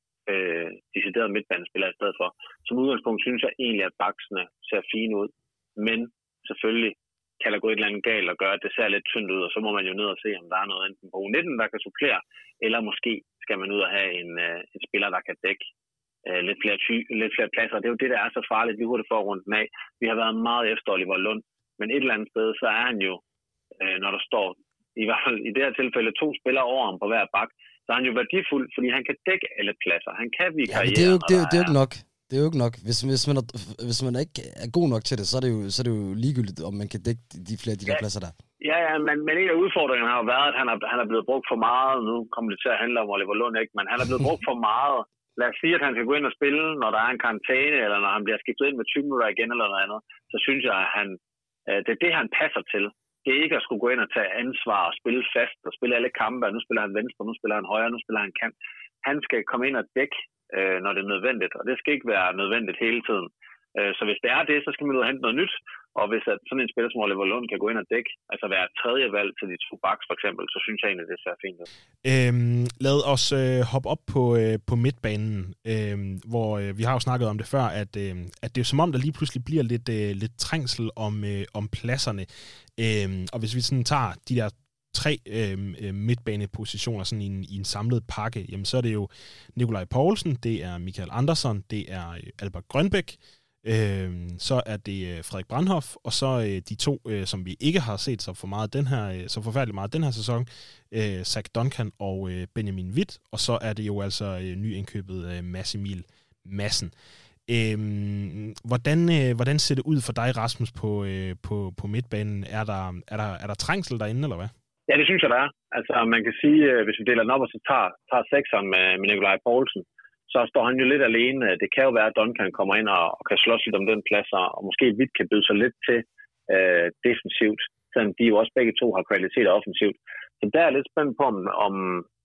øh, decideret midtbanespiller i stedet for. Som udgangspunkt synes jeg egentlig, at backsene ser fine ud, men selvfølgelig kan der gå et eller andet galt og gøre, at det ser lidt tyndt ud, og så må man jo ned og se, om der er noget enten på U nitten, der kan supplere, eller måske skal man ud og have en, uh, en spiller, der kan dække uh, lidt, flere ty- lidt flere pladser. Det er jo det, der er så farligt lige hurtigt for at runde den af. Vi har været meget efter Oliver Lund, men et eller andet sted, så er han jo, uh, når der står i hvert fald i det her tilfælde to spillere over ham på hver bak, så er han jo værdifuld, fordi han kan dække alle pladser. Han kan vi karriere. Ja, det er jo, det er, det er jo ikke nok. Det er jo ikke nok. Hvis, hvis, man er, hvis man ikke er god nok til det, så er det jo, så er det jo ligegyldigt, om man kan dække de flere de der ja, pladser der. Ja, ja, men, men en af udfordringerne har jo været, at han er, han er blevet brugt for meget. Nu kommer det til at handle om Oliver Lund, ikke? Men han er blevet brugt for meget. Lad os sige, at han skal gå ind og spille, når der er en karantæne, eller når han bliver skiftet ind med tyve minutter igen, eller noget andet. Så synes jeg, at han, det er det, han passer til. Det er ikke at skulle gå ind og tage ansvar og spille fast, og spille alle kampe. Nu spiller han venstre, nu spiller han højre, nu spiller han kant. Han skal komme ind og dække, når det er nødvendigt, og det skal ikke være nødvendigt hele tiden. Så hvis det er det, så skal man ud og hente noget nyt, og hvis at sådan en spiller som Oliver Lund kan gå ind og dække, altså være tredje valg til de to backs for eksempel, så synes jeg egentlig, det ser fint ud. Øhm, lad os øh, hoppe op på, øh, på midtbanen, øh, hvor øh, vi har jo snakket om det før, at, øh, at det er som om, der lige pludselig bliver lidt, øh, lidt trængsel om, øh, om pladserne. Øh, og hvis vi sådan tager de der tre øh, midtbanepositioner sådan i en, i en samlet pakke, jamen så er det jo Nikolaj Poulsen, det er Michael Andersson, det er Albert Grønbæk, øh, så er det Frederik Brandhoff, og så øh, de to, øh, som vi ikke har set så for meget den her, øh, så forfærdeligt meget den her sæson, øh, Zach Duncan og øh, Benjamin Witt, og så er det jo altså øh, nyindkøbet øh, Mads Emil Madsen. Øh, hvordan, øh, hvordan ser det ud for dig, Rasmus, på, øh, på, på midtbanen? Er der, er, der, er der trængsel derinde, eller hvad? Ja, det synes jeg, der er. Altså, man kan sige, hvis vi deler den op, og så tager, tager sekseren med, med Nikolaj Poulsen, så står han jo lidt alene. Det kan jo være, at Duncan kommer ind og, og kan slås lidt om den plads, og måske Witt kan byde sig lidt til øh, defensivt, selvom de jo også begge to har kvaliteter offensivt. Så der er jeg lidt spændt på, om, om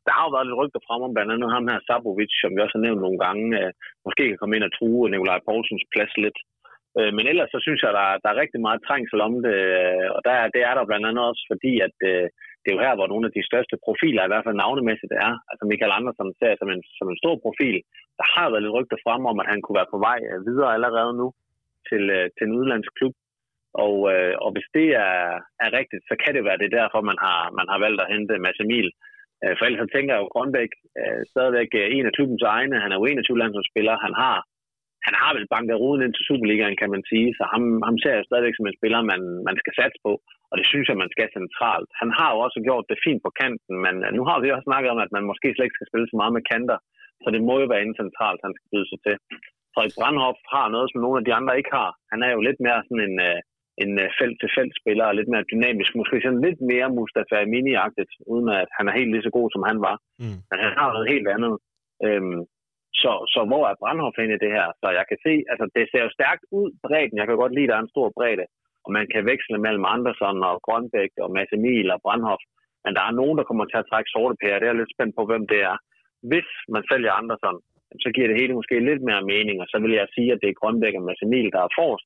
der har jo været lidt rygter frem om, blandt andet ham her Sabovic, som vi også har nævnt nogle gange, øh, måske kan komme ind og true Nikolaj Poulsens plads lidt. Øh, men ellers så synes jeg, der, der er rigtig meget trængsel om det, øh, og der, det er der blandt andet også, fordi at øh, det er jo her, hvor nogle af de største profiler, i hvert fald navnemæssigt, er. Altså Michael Andersen ser som en, som en stor profil. Der har været lidt rygter frem om, at han kunne være på vej videre allerede nu til, øh, til en udlandsk klub. Og, øh, og hvis det er, er rigtigt, så kan det være det derfor, man har, man har valgt at hente Mads Emil. Øh, for ellers så tænker jeg jo, Grønbæk øh, stadigvæk en af klubbens egne. Han er jo enogtyve landsholdsspiller. Han har, han har vel banket ruden ind til Superligaen, kan man sige. Så ham, ham ser jeg stadigvæk som en spiller, man, man skal satse på. Og det synes jeg, man skal centralt. Han har jo også gjort det fint på kanten, men nu har vi også snakket om, at man måske slet ikke skal spille så meget med kanter. Så det må jo være inde centralt, han skal byde sig til. Frederik Brandhoff har noget, som nogle af de andre ikke har. Han er jo lidt mere sådan en... Øh, en felt-til-felt-spiller, og lidt mere dynamisk, måske sådan lidt mere Mustafa Amini-agtigt, uden at han er helt lige så god, som han var. Mm. Men han har noget helt andet. Øhm, så, så hvor er Brandhoff inde i det her? Så jeg kan se, altså det ser jo stærkt ud, bredden. Jeg kan godt lide, at der er en stor bredde, og man kan veksle mellem Andersen og Grønbæk og Mads Emil og Brandhoff. Men der er nogen, der kommer til at trække sorte pærer. Det er jeg lidt spændt på, hvem det er. Hvis man sælger Andersen, så giver det hele måske lidt mere mening, og så vil jeg sige, at det er Grønbæk og Mads Emil, der er forrest.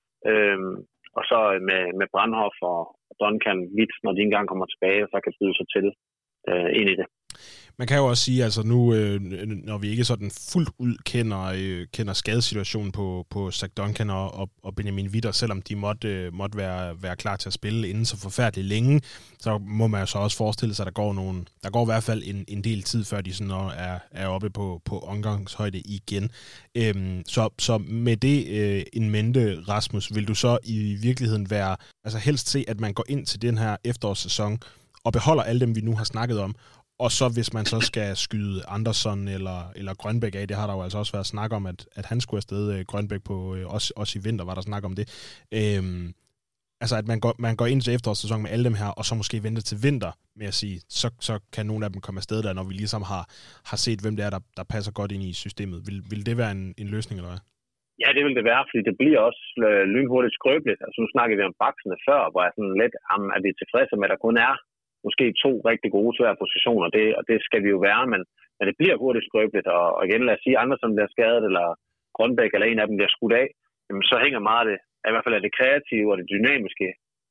Øhm, Og så med, med Brandhoff og Duncan Witz, når de engang kommer tilbage, så kan byde sig til øh, ind i det. Man kan jo også sige, altså nu, øh, når vi ikke sådan fuldt ud kender, øh, kender skadesituationen på, på Zach Duncan og, og, og Benjamin Witter, selvom de måtte, øh, måtte være, være klar til at spille inden så forfærdeligt længe, så må man jo så også forestille sig, at der går, nogle, der går i hvert fald en, en del tid, før de sådan er, er oppe på, på omgangshøjde igen. Øhm, så, så med det øh, en mente, Rasmus, vil du så i virkeligheden være, altså helst se, at man går ind til den her efterårssæson og beholder alle dem, vi nu har snakket om, og så hvis man så skal skyde Andersen eller, eller Grønbæk af, det har der jo altså også været snak om, at, at han skulle afsted, Grønbæk på, også, også i vinter var der snak om det. Øhm, altså at man går, man går ind til efterårssæsonen med alle dem her, og så måske vente til vinter med at sige, så, så kan nogle af dem komme afsted der, når vi ligesom har, har set, hvem det er, der, der passer godt ind i systemet. Vil, vil det være en, en løsning, eller hvad? Ja, det vil det være, fordi det bliver også øh, lynhurtigt skrøbeligt. Altså nu snakker vi om baksene før, hvor jeg sådan lidt, jamen, er vi tilfredse med, at der kun er måske to rigtig gode svære positioner, det, og det skal vi jo være, men, men det bliver hurtigt skrøbeligt, og, og igen, lad os sige, andre som bliver skadet, eller Grønbæk, eller en af dem bliver skudt af, jamen, så hænger meget af det, i hvert fald af det kreative og det dynamiske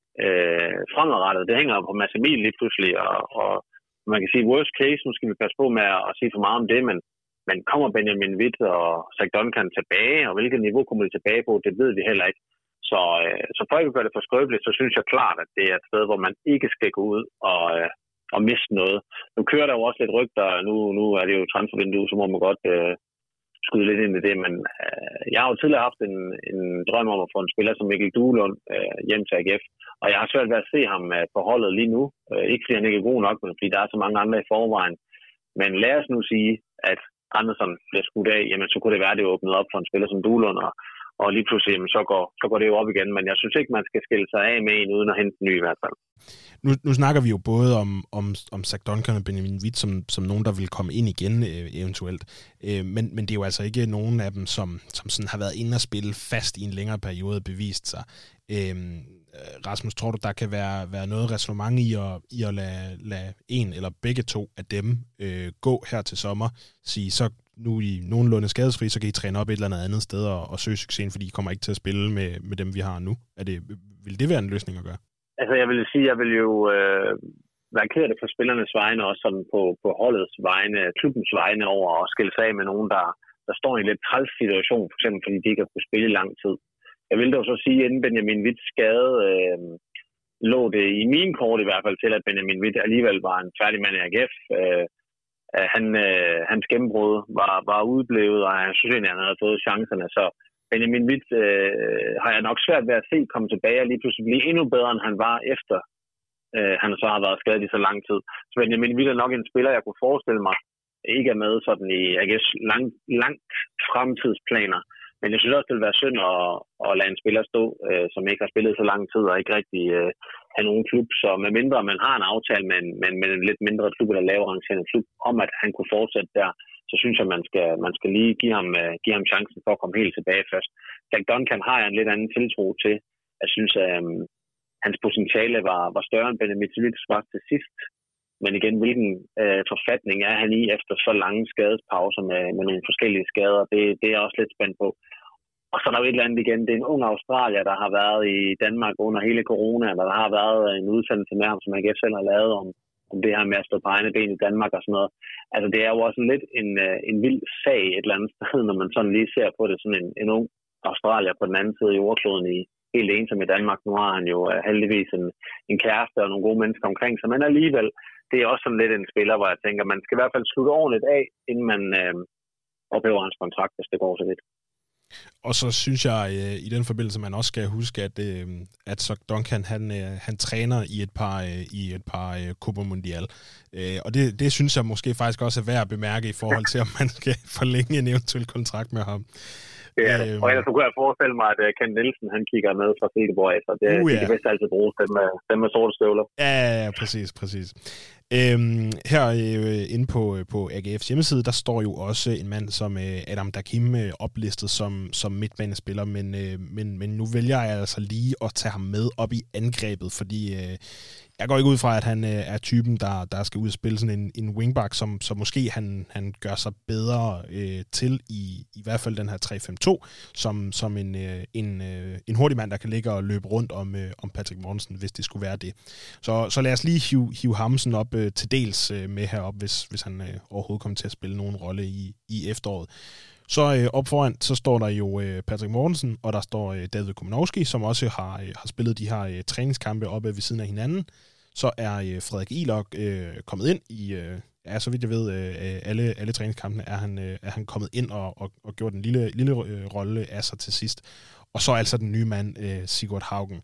øh, fremadrettet. Det hænger på Mads Emil lige pludselig, og, og man kan sige, worst case, nu skal vi passe på med at, at sige for meget om det, men, men kommer Benjamin Witt og Zach Duncan tilbage, og hvilket niveau kommer de tilbage på, det ved vi heller ikke. Så, øh, så for ikke at gøre det for skrøbeligt, så synes jeg klart, at det er et sted, hvor man ikke skal gå ud og, øh, og miste noget. Nu kører der jo også lidt rygter, nu, nu er det jo transfervindue, så må man godt øh, skyde lidt ind i det, men øh, jeg har jo tidligere haft en, en drøm om at få en spiller som Mikkel Duelund øh, hjem til A G F, og jeg har svært ved at se ham øh, på holdet lige nu. Øh, ikke fordi han ikke er god nok, men fordi der er så mange andre i forvejen. Men lad os nu sige, at Andersen bliver skudt af, jamen så kunne det være, at det åbnede op for en spiller som Duelund, og og lige pludselig, så går, så går det jo op igen. Men jeg synes ikke, man skal skille sig af med en, uden at hente en ny i hvert fald. Nu, nu snakker vi jo både om, om, om Zach Duncan og Benjamin Witt som, som nogen, der vil komme ind igen øh, eventuelt. Øh, men, men det er jo altså ikke nogen af dem, som, som sådan har været inde og spille fast i en længere periode bevist sig. Øh, Rasmus, tror du, der kan være, være noget ræsonnement i at, i at lade, lade en eller begge to af dem øh, gå her til sommer? Sige, så nu er I nogenlunde skadesfri, så kan I træne op et eller andet andet sted og, og søge succesen, fordi I kommer ikke til at spille med, med dem, vi har nu. Er det, vil det være en løsning at gøre? Altså, jeg vil sige, jeg vil jo øh, være ked af det for spillernes vegne, også sådan på, på holdets vegne, klubbens vegne over at skille sig af med nogen, der, der står i en lidt træls situation, for eksempel fordi de ikke har kunnet spille i lang tid. Jeg vil dog så sige, inden Benjamin Witts skade, øh, lå det i min kort i hvert fald til, at Benjamin Witt alligevel var en færdig mand i A G F. Øh, Han, øh, hans gennembrud var, var udblevet, og jeg synes egentlig, han havde fået chancerne. Så Benjamin Witt øh, har jeg nok svært ved at se komme tilbage og lige pludselig blive endnu bedre, end han var efter øh, han så har været skadet i så lang tid. Så Benjamin Witt er nok en spiller, jeg kunne forestille mig, ikke er med sådan i A G F's langt, langt fremtidsplaner. Men jeg synes også, det vil være synd at, at lade en spiller stå, øh, som ikke har spillet så lang tid, og ikke rigtig øh, have nogen klub. Så medmindre man har en aftale med en, med, med en lidt mindre klub, eller lavere arrangeret klub, om at han kunne fortsætte der, så synes jeg, man skal, man skal lige give ham, uh, give ham chancen for at komme helt tilbage først. Zach Duncan har jeg en lidt anden tiltro til. Jeg synes, at um, hans potentiale var, var større end Benjamin Witts var til sidst. Men igen, hvilken øh, forfatning er han i efter så lange skadespauser med, med nogle forskellige skader, det, det er jeg også lidt spændt på. Og så er der jo et eller andet igen, det er en ung australier, der har været i Danmark under hele corona, der har været en udsendelse med ham, som A G F selv har lavet om, om det her med at stå på egne ben i Danmark og sådan noget. Altså det er jo også lidt en, en vild sag et eller andet sted, når man sådan lige ser på det, sådan en, en ung australier på den anden side i jordkloden i helt ensom i Danmark. Nu har han jo heldigvis en, en kæreste og nogle gode mennesker omkring sig, men alligevel, det er også sådan lidt en spiller, hvor jeg tænker, man skal i hvert fald slutte ordentligt af, inden man øh, ophæver hans kontrakt, hvis det går så vidt. Og så synes jeg øh, i den forbindelse, man også skal huske, at, øh, at så Duncan, han, øh, han træner i et par, øh, i et par øh, Copa Mundial. Øh, og det, det synes jeg måske faktisk også er værd at bemærke i forhold til, om man skal forlænge en eventuel kontrakt med ham. Det er det. Og ellers så kunne jeg forestille mig, at Ken Nielsen, han kigger med fra Silkeborg af, så det, uh, ja. de kan vist altid bruge dem med, dem med sorte støvler. Ja, ja, præcis, præcis. Øhm, her øh, inde på, på A G F's hjemmeside, der står jo også en mand som øh, Adam Dakim øh, oplistet som, som midtbanespiller, men, øh, men, men nu vælger jeg altså lige at tage ham med op i angrebet, fordi øh, jeg går ikke ud fra, at han øh, er typen, der, der skal ud og spille sådan en, en wingback, som, som måske han, han gør sig bedre øh, til i, i hvert fald den her tre fem to, som, som en, øh, en, øh, en hurtig mand, der kan ligge og løbe rundt om, øh, om Patrick Mortensen, hvis det skulle være det. Så, så lad os lige hive, hive Hamsen op øh, til dels øh, med herop, hvis, hvis han øh, overhovedet kommer til at spille nogen rolle i, i efteråret. Så øh, op foran, så står der jo øh, Patrick Mortensen, og der står øh, David Komanowski, som også har, øh, har spillet de her øh, træningskampe oppe ved siden af hinanden. Så er øh, Frederik Ilok øh, kommet ind i, øh, ja, så vidt jeg ved, øh, alle, alle træningskampene er han, øh, er han kommet ind og, og, og gjort en lille, lille øh, rolle af sig til sidst. Og så altså den nye mand, øh, Sigurd Haugen.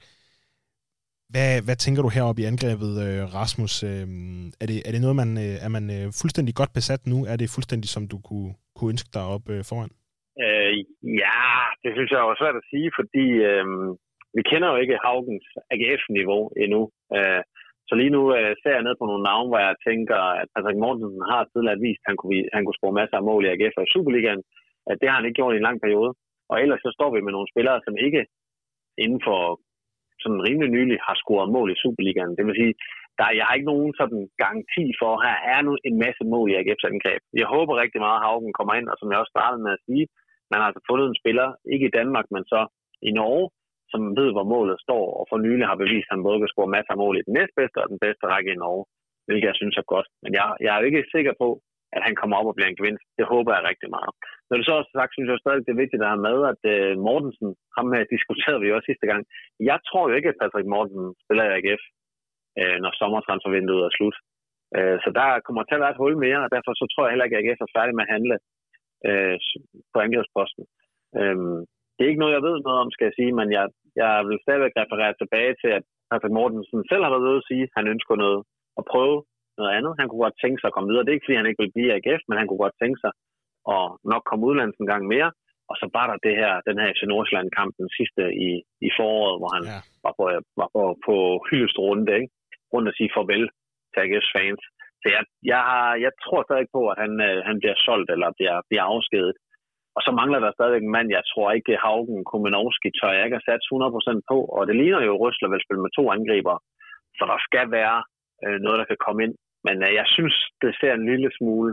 Hvad, hvad tænker du heroppe i angrebet, øh, Rasmus? Øh, er, det, er det noget, man øh, er man øh, fuldstændig godt besat nu? Er det fuldstændig, som du kunne, kunne ønske dig op øh, foran? Øh, ja, det synes jeg er svært at sige, fordi øh, vi kender jo ikke Haugens A G F-niveau endnu. Øh, så lige nu øh, ser jeg ned på nogle navne, hvor jeg tænker, at Patrick Mortensen har tidligere vist, at han kunne, han kunne score masser af mål i A G F og i Superligaen. Øh, det har han ikke gjort i en lang periode. Og ellers så står vi med nogle spillere, som ikke inden for sådan rimelig nylig har scoret mål i Superligaen. Det vil sige, der, jeg har ikke nogen sådan garanti for, at her er nu en masse mål i A G F's angreb. Jeg håber rigtig meget, at Haugen kommer ind, og som jeg også startede med at sige, man har altså fundet en spiller, ikke i Danmark, men så i Norge, som ved, hvor målet står, og for nylig har bevist, at han både kan score masser af mål i den næstbedste og den bedste række i Norge, hvilket jeg synes er godt. Men jeg, jeg er jo ikke sikker på, at han kommer op og bliver en gevinst. Det håber jeg rigtig meget. Når det så også sagt, synes jeg stadig, det er vigtigt at have med, at uh, Mortensen, ham her diskuterede vi jo også sidste gang. Jeg tror jo ikke, at Patrick Mortensen spiller i A G F, uh, når sommertransfervinduet er slut. Uh, så der kommer til at være et hul mere, og derfor så tror jeg heller ikke, at A G F er færdig med at handle uh, på angrebsposten. Uh, det er ikke noget, jeg ved noget om, skal jeg sige, men jeg, jeg vil stadigvæk referere tilbage til, at Patrick Mortensen selv har været ude at sige, at han ønsker noget at prøve noget andet. Han kunne godt tænke sig at komme videre. Det er ikke, fordi han ikke vil blive i A G F, men han kunne godt tænke sig at nok komme udlands en gang mere. Og så var der det her, den her F C Nordsjælland-kamp, den sidste i, i foråret, hvor han ja. var på, var på, på hyldest runde, ikke? Rundt at sige farvel til A G F's fans. Så jeg, jeg, har, jeg tror stadig på, at han, han bliver solgt eller bliver, bliver afskedet. Og så mangler der stadig en mand, jeg tror ikke, Haugen, Komanowski, tør jeg ikke at sætte hundrede procent på. Og det ligner jo, Røsler vil spille med to angriber. Så der skal være øh, noget, der kan komme ind. Men øh, jeg synes, det ser en lille smule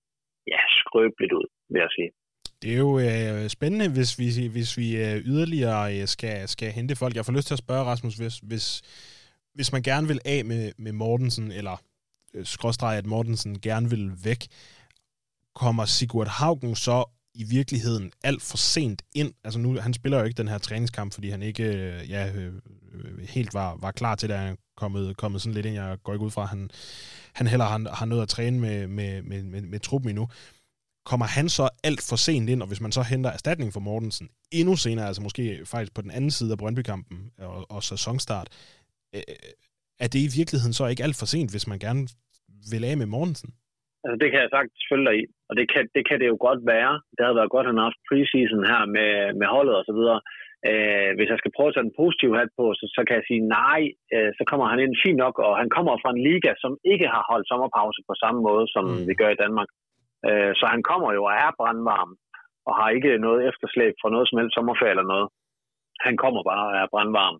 ja, skrøbeligt ud, vil jeg sige. Det er jo øh, spændende, hvis vi, hvis vi øh, yderligere øh, skal, skal hente folk. Jeg får lyst til at spørge, Rasmus, hvis, hvis, hvis man gerne vil af med, med Mortensen, eller øh, skråstreg, at Mortensen gerne vil væk, kommer Sigurd Haugen så i virkeligheden alt for sent ind? Altså nu, han spiller jo ikke den her træningskamp, fordi han ikke øh, ja, øh, helt var, var klar til, da han kommet, kommet sådan lidt ind. Jeg går ikke ud fra, at han, han heller har, har noget at træne med, med, med, med, med truppen endnu. Kommer han så alt for sent ind, og hvis man så henter erstatning for Mortensen endnu senere, altså måske faktisk på den anden side af Brøndby-kampen og, og sæsonstart, øh, er det i virkeligheden så ikke alt for sent, hvis man gerne vil af med Mortensen? Altså, det kan jeg sagtens følge dig i, og det kan, det kan det jo godt være. Det havde været godt, at han har haft preseason her med, med holdet og så videre. Øh, hvis jeg skal prøve at tage en positiv hat på, så, så kan jeg sige nej, øh, så kommer han ind fint nok, og han kommer fra en liga, som ikke har holdt sommerpause på samme måde, som mm. vi gør i Danmark. Øh, så han kommer jo og er brandvarm, og har ikke noget efterslæb for noget som helst sommerferie eller noget. Han kommer bare og er brandvarm.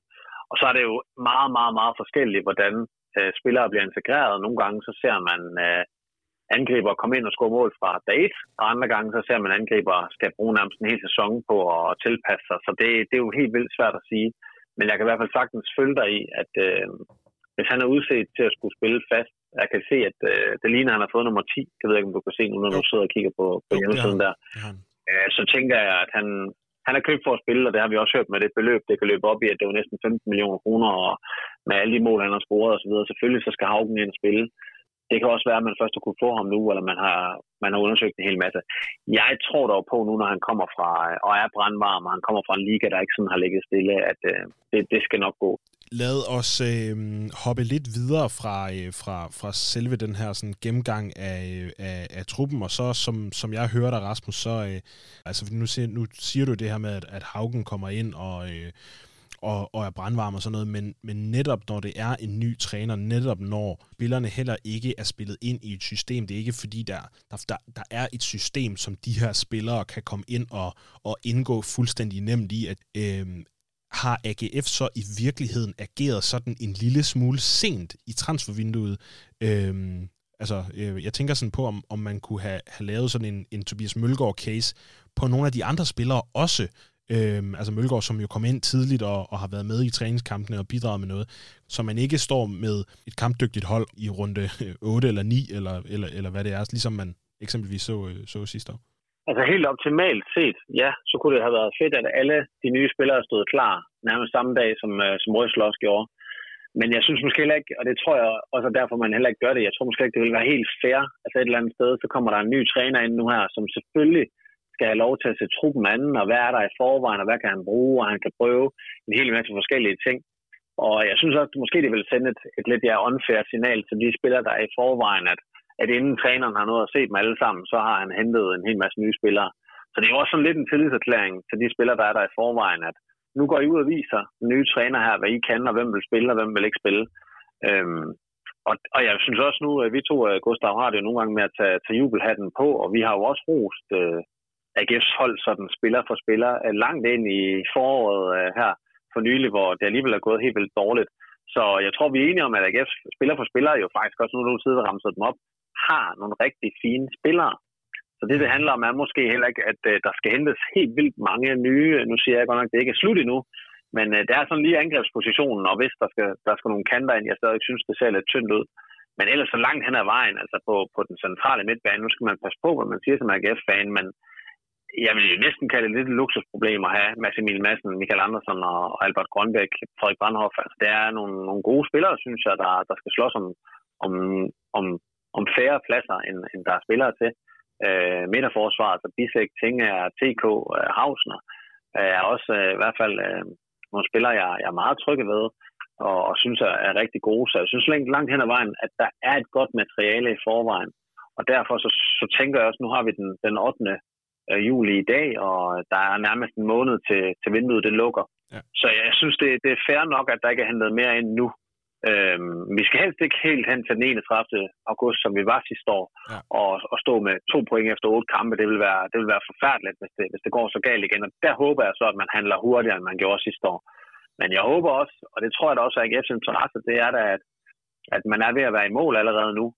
Og så er det jo meget, meget, meget forskelligt, hvordan øh, spillere bliver integreret. Nogle gange så ser man øh, angriber komme ind og score mål fra dag et, og andre gange så ser man angriber skal bruge nærmest en hel sæson på at tilpasse sig. Så det, det er jo helt vildt svært at sige. Men jeg kan i hvert fald sagtens følge dig i, at øh, hvis han er udset til at skulle spille fast, jeg kan se, at øh, det ligner, at han har fået nummer ti. Det ved jeg ikke, om du kan se nu, når jo. du sidder og kigger på, på hjemmesiden der. Øh, så tænker jeg, at han, han er købt for at spille, og det har vi også hørt med det beløb. Det kan løbe op i, at det var næsten femten millioner kroner, og med alle de mål, han har scoret osv. Selvfølgelig så skal Haugen ind og spille. Det kan også være, at man først har kunne få ham nu, eller man har, man har undersøgt en hel masse. Jeg tror dog på nu, når han kommer fra, og er brandvarm, og han kommer fra en liga, der ikke sådan har ligget stille, at øh, det, det skal nok gå. Lad os øh, hoppe lidt videre fra, øh, fra, fra selve den her sådan, gennemgang af, af, af truppen, og så, som, som jeg hører dig, Rasmus, så øh, altså, nu, siger, nu siger du det her med, at, at Haugen kommer ind og... Øh, Og, og er brandvarm og sådan noget, men, men netop når det er en ny træner, netop når spillerne heller ikke er spillet ind i et system, det er ikke fordi, der, der, der er et system, som de her spillere kan komme ind og, og indgå fuldstændig nemt i, at øh, har A G F så i virkeligheden ageret sådan en lille smule sent i transfervinduet? Øh, altså, øh, jeg tænker sådan på, om, om man kunne have, have lavet sådan en, en Tobias Mølgaard-case på nogle af de andre spillere også. Øhm, altså Mølgaard, som jo kom ind tidligt og, og har været med i træningskampene og bidraget med noget, så man ikke står med et kampdygtigt hold i runde otte eller ni, eller, eller, eller hvad det er, ligesom man eksempelvis så, så sidste år. Altså helt optimalt set, ja, så kunne det have været fedt, at alle de nye spillere stod klar nærmest samme dag, som, som Røsler også gjorde. Men jeg synes måske heller ikke, og det tror jeg også er derfor, man heller ikke gør det, jeg tror måske ikke, det vil være helt fair. Altså et eller andet sted, så kommer der en ny træner ind nu her, som selvfølgelig skal have lov til at se truppen anden, og hvad er der i forvejen, og hvad kan han bruge, og han kan prøve en hel masse forskellige ting. Og jeg synes også, at måske det vil sende et, et lidt ja, unfair signal til de spillere, der er i forvejen, at, at inden træneren har noget at se dem alle sammen, så har han hentet en hel masse nye spillere. Så det er jo også sådan lidt en tillidserklæring til de spillere, der er der i forvejen, at nu går I ud og viser den nye træner her, hvad I kan, og hvem vil spille, og hvem vil ikke spille. Øhm, og, og jeg synes også nu, at vi to, Gustav, har det jo nogle gange med at tage, tage jubelhatten på, og vi har jo også rost øh, A G F's hold sådan spiller for spiller langt ind i foråret uh, her for nylig, hvor det alligevel er gået helt vildt dårligt. Så jeg tror, vi er enige om, at A G F's spiller for spiller jo faktisk også, nu du sidder og ramser dem op, har nogle rigtig fine spillere. Så det, det handler om, er måske heller ikke, at uh, der skal hentes helt vildt mange nye. Nu siger jeg godt nok, at det ikke er slut endnu, men uh, det er sådan lige angrebspositionen, og hvis der skal, der skal nogle kanter ind, jeg stadig synes, det ser lidt tyndt ud. Men ellers så langt hen ad vejen, altså på, på den centrale midtbane, nu skal man passe på, hvad man siger som A G F-fan, men jeg vil jo næsten kalde det lidt et luksusproblem at have Mads Emil Madsen, Michael Andersen og Albert Grønbæk, Frederik Brandhoff. Altså, det er nogle, nogle gode spillere, synes jeg, der, der skal slås om, om, om, om færre pladser, end, end der er spillere til. Øh, midterforsvaret, altså Bisek, Tinger, T K, øh, Hausner, øh, er også øh, i hvert fald øh, nogle spillere, jeg, jeg er meget trygge ved, og, og synes er, er rigtig gode. Så jeg synes langt, langt hen ad vejen, at der er et godt materiale i forvejen. Og derfor så, så tænker jeg også, nu har vi den, den ottende juli i dag, og der er nærmest en måned til, til vinduet, det lukker. Ja. Så jeg synes, det, det er fair nok, at der ikke er hentet mere ind nu. Øhm, vi skal helst ikke helt hen til den enogtredivte august, som vi var sidste år, ja. og, og stå med to point efter otte kampe. Det vil være, det vil være forfærdeligt, hvis det, hvis det går så galt igen. Og der håber jeg så, at man handler hurtigere, end man gjorde sidste år. Men jeg håber også, og det tror jeg da også er A G F's interesse, det er da, at, at man er ved at være i mål allerede nu.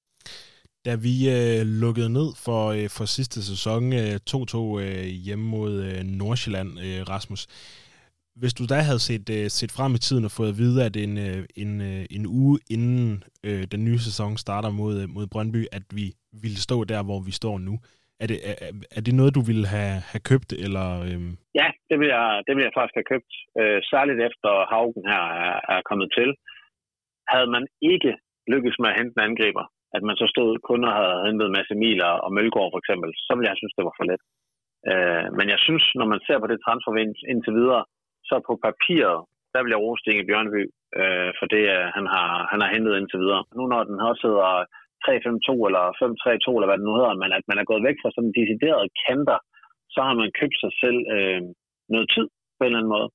Da vi øh, lukkede ned for, øh, for sidste sæson øh, to to øh, hjemme mod øh, Nordsjælland, øh, Rasmus, hvis du da havde set, øh, set frem i tiden og fået at vide, at en, øh, en, øh, en uge inden øh, den nye sæson starter mod, øh, mod Brøndby, at vi ville stå der, hvor vi står nu, er det, er, er det noget, du ville have, have købt? Eller, øh... Ja, det vil, jeg, det vil jeg faktisk have købt, øh, særligt efter Haugen her er, er kommet til. Havde man ikke lykkes med at hente en angriber, at man så stod kun og havde hentet Mads Emil og Mølgaard for eksempel, så ville jeg synes, det var for let. Øh, men jeg synes, når man ser på det transfervindue indtil videre, så på papiret, der vil jeg rose Inge Bjørnby, øh, for det, han har, han har hentet indtil videre. Nu når den også hedder tre fem to eller fem tre to, eller hvad det nu hedder, men at man er gået væk fra sådan deciderede kanter, så har man købt sig selv øh, noget tid på en eller anden måde.